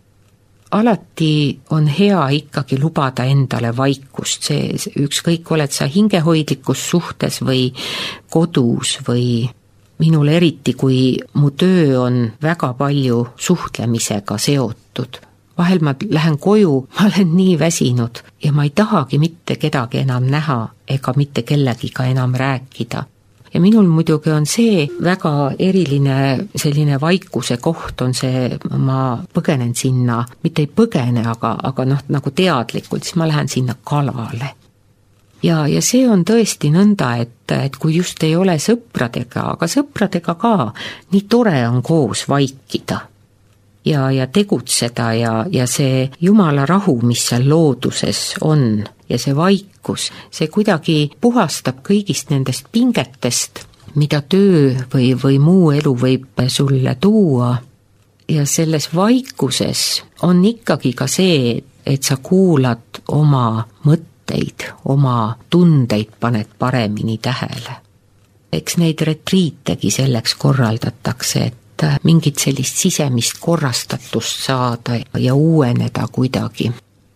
Alati on hea ikkagi lubada endale vaikust, see ükskõik oled sa hingehoidlikus suhtes või kodus või minul eriti, kui mu töö on väga palju suhtlemisega seotud. Vahel ma lähen koju, ma olen nii väsinud ja ma ei tahagi mitte kedagi enam näha ega mitte kellegiga enam rääkida. Ja minul muidugi on see väga eriline selline vaikuse koht on see, ma põgenen sinna, mitte ei põgene, aga, aga noh, nagu teadlikult, siis ma lähen sinna kalale. ja, ja see on tõesti nõnda, et, et kui just ei ole sõpradega, aga sõpradega ka, nii tore on koos vaikida ja, ja tegutseda ja, ja see Jumala rahu, mis seal looduses on ja see vaikus, see kuidagi puhastab kõigist nendest pingetest, mida töö või, või muu elu võib sulle tuua. Ja selles vaikuses on ikkagi ka see, et sa kuulad oma mõtteid, oma tundeid paned paremini tähele. Eks neid retriitegi selleks korraldatakse, et mingit sellist sisemist korrastatust saada ja uueneda kuidagi.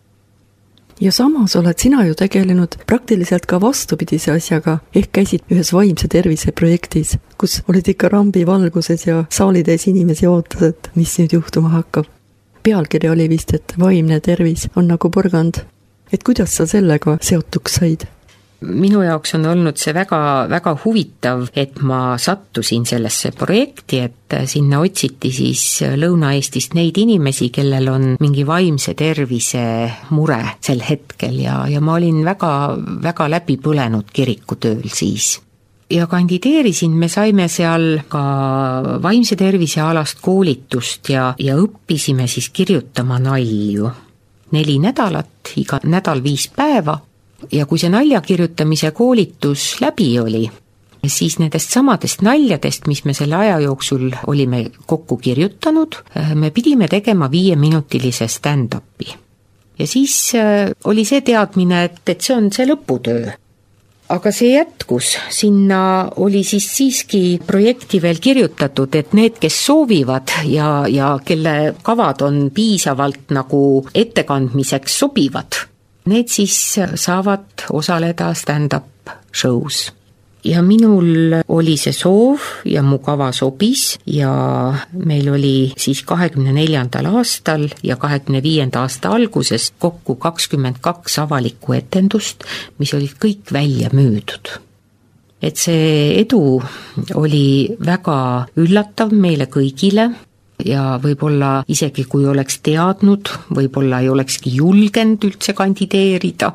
Ja samas oled sina ju tegelenud praktiliselt ka vastupidise asjaga, ehk käisid ühes vaimse tervise projektis, kus olid ikka rambi valguses ja saalides inimesi ootas, et mis nüüd juhtuma hakkab. Pealkiri oli vist, et vaimne tervis on nagu porgand. Et kuidas sa sellega seotuks said? Minu jaoks on olnud see väga, väga huvitav, et ma sattusin sellesse projekti, et sinna otsiti siis Lõuna-Eestist neid inimesi, kellel on mingi vaimse tervise mure sel hetkel ja, ja ma olin väga, väga läbi põlenud kirikutööl siis. Ja kandideerisin, me saime seal ka vaimse tervise alast koolitust ja, ja õppisime siis kirjutama nalju. Neli nädalat, iga nädal viis päeva. Ja kui see nalja kirjutamise koolitus läbi oli, siis nendest samadest naljadest, mis me selle aja jooksul olime kokku kirjutanud, me pidime tegema viieminutilise stand-upi. Ja siis oli see teadmine, et, et see on see lõputöö. Aga see jätkus, sinna oli siis siiski projekti veel kirjutatud, et need, kes soovivad ja, ja kelle kavad on piisavalt nagu ettekandmiseks sobivad, need siis saavad osaleda stand-up shows. Ja minul oli see soov ja mu kava sobis ja meil oli siis kahekümne neljandal aastal ja kahekümne viienda aasta alguses kokku kakskümmend kaks avalikku etendust, mis olid kõik välja müüdud. Et see edu oli väga üllatav meile kõigile. Ja võib-olla isegi kui oleks teadnud, võib-olla ei olekski julgenud üldse kandideerida.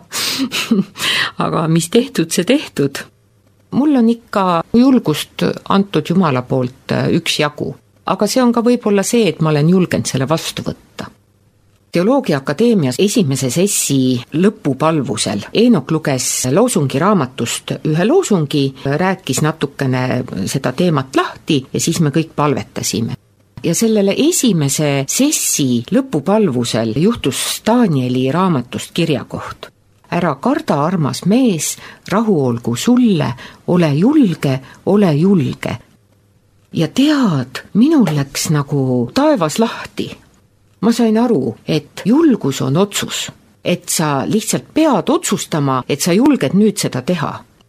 Aga mis tehtud, see tehtud. Mul on ikka julgust antud Jumala poolt üks jagu. Aga see on ka võib-olla see, et ma olen julgenud selle vastu võtta. Teoloogia Akadeemias esimese sessi lõpupalvusel Eenok luges loosungi raamatust ühe loosungi, rääkis natukene seda teemat lahti ja siis me kõik palvetasime. Ja sellele esimese sessi lõpupalvusel juhtus Danieli raamatust kirjakoht. Ära karda, armas mees, rahu olgu sulle, ole julge, ole julge. Ja tead, minul läks nagu taevas lahti. Ma sain aru, et julgus on otsus, et sa lihtsalt pead otsustama, et sa julged nüüd seda teha.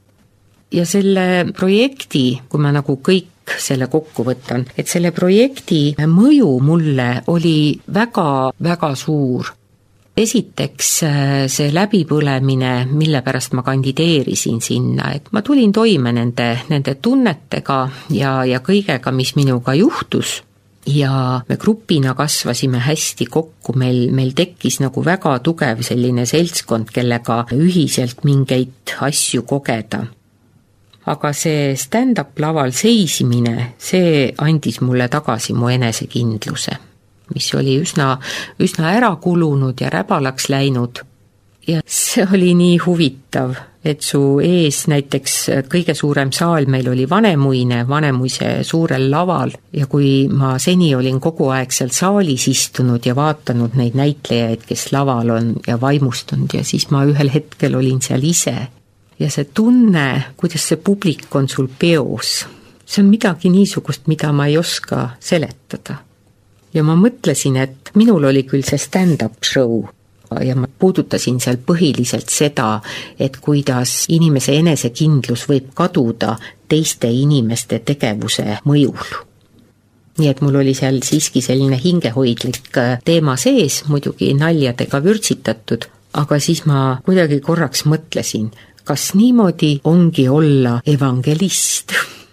Ja selle projekti, kui ma nagu kõik selle kokku võtan, et selle projekti mõju mulle oli väga, väga suur. Esiteks see läbipõlemine, mille pärast ma kandideerisin sinna, et ma tulin toime nende, nende tunnetega ja, ja kõigega, mis minuga juhtus. Ja me grupina kasvasime hästi kokku, meil, meil tekkis nagu väga tugev selline seltskond, kellega ühiselt mingeid asju kogeda. Aga see stand-up laval seisimine, see andis mulle tagasi mu enesekindluse, mis oli üsna, üsna ära kulunud ja räbalaks läinud. Ja see oli nii huvitav, et su ees näiteks kõige suurem saal meil oli Vanemuine, Vanemuise suurel laval ja kui ma seni olin kogu aeg seal saalis istunud ja vaatanud neid näitlejaid, kes laval on ja vaimustunud ja siis ma ühel hetkel olin seal ise. Ja see tunne, kuidas see publik on sul peos, see on midagi niisugust, mida ma ei oska seletada. Ja ma mõtlesin, et minul oli küll see stand-up show ja ma puudutasin seal põhiliselt seda, et kuidas inimese enesekindlus võib kaduda teiste inimeste tegevuse mõjul. Nii et mul oli seal siiski selline hingehoidlik teema sees, muidugi naljadega vürtsitatud, aga siis ma kuidagi korraks mõtlesin, kas niimoodi ongi olla evangelist?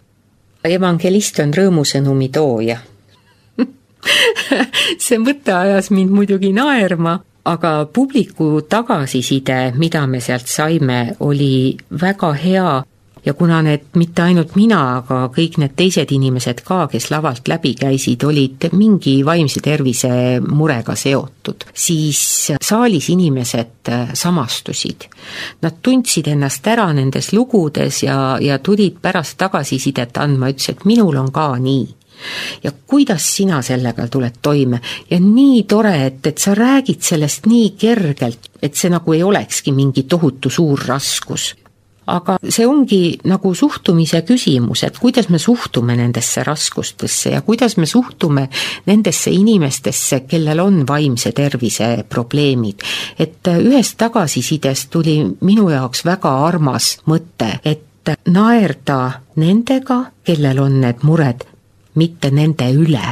Evangelist on rõõmusõnumi tooja. See mõte ajas mind muidugi naerma, aga publiku tagasiside, mida me sealt saime, oli väga hea ja kuna need mitte ainult mina, aga kõik need teised inimesed ka, kes lavalt läbi käisid, olid mingi vaimse tervise murega seotud, siis saalis inimesed samastusid. Nad tundsid ennast ära nendes lugudes ja, ja tulid pärast tagasisidet andma, ütles, et minul on ka nii. Ja kuidas sina sellega tuled toime? Ja nii tore, et, et sa räägid sellest nii kergelt, et see nagu ei olekski mingi tohutu suur raskus. Aga see ongi nagu suhtumise küsimus, et kuidas me suhtume nendesse raskustesse ja kuidas me suhtume nendesse inimestesse, kellel on vaimse tervise probleemid. Et ühest tagasisidest tuli minu jaoks väga armas mõte, et naerda nendega, kellel on need mured, mitte nende üle.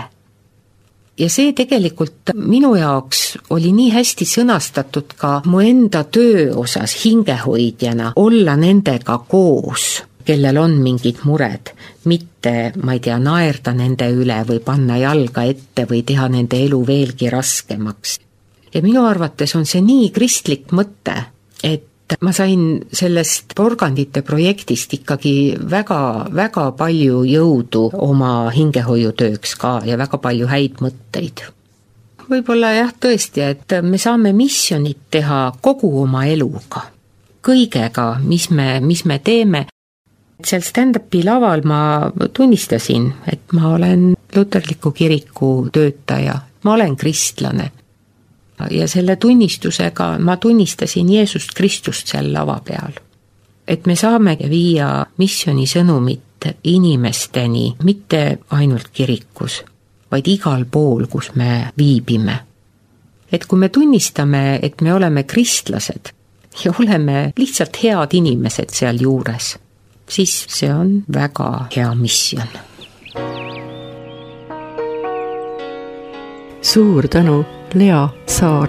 Ja see tegelikult minu jaoks oli nii hästi sõnastatud ka mu enda töö osas hingehoidjana, olla nendega koos, kellel on mingid mured, mitte, ma ei tea, naerda nende üle või panna jalga ette või teha nende elu veelgi raskemaks. Ja minu arvates on see nii kristlik mõte, et ma sain sellest porgandite projektist ikkagi väga, väga palju jõudu oma hingehoiutööks ka ja väga palju häid mõtteid. Võib-olla jah tõesti, et me saame missionit teha kogu oma eluga, kõigega, mis me, mis me teeme. Seal stand-upi laval ma tunnistasin, et ma olen luterliku kiriku töötaja, ma olen kristlane. Ja selle tunnistusega ma tunnistasin Jeesust Kristust seal lava peal. Et me saame viia missioni sõnumit inimesteni, mitte ainult kirikus, vaid igal pool, kus me viibime. Et kui me tunnistame, et me oleme kristlased ja oleme lihtsalt head inimesed seal juures, siis see on väga hea misjon. Suur tänu, Lea Saar.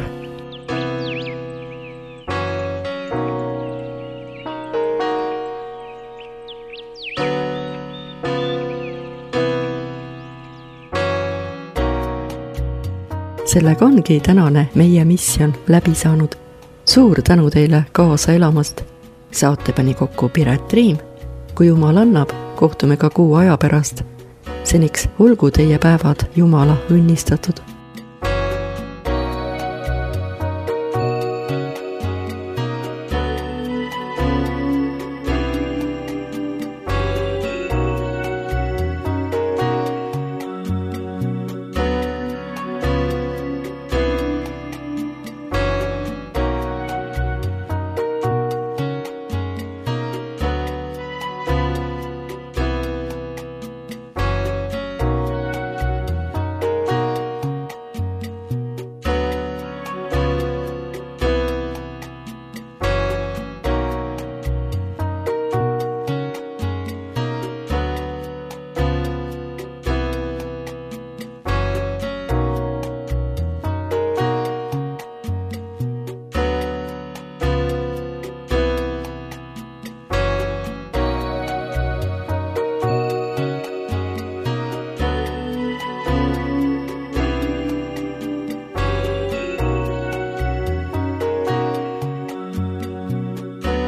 Sellega ongi tänane meie misjon läbi saanud. Suur tänu teile kaasa elamast. Saate pani kokku Piret Riim. Kui Jumal annab, kohtume ka kuu aja pärast. Seniks olgu teie päevad Jumala õnnistatud.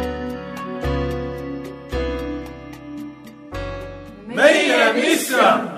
Meie mission!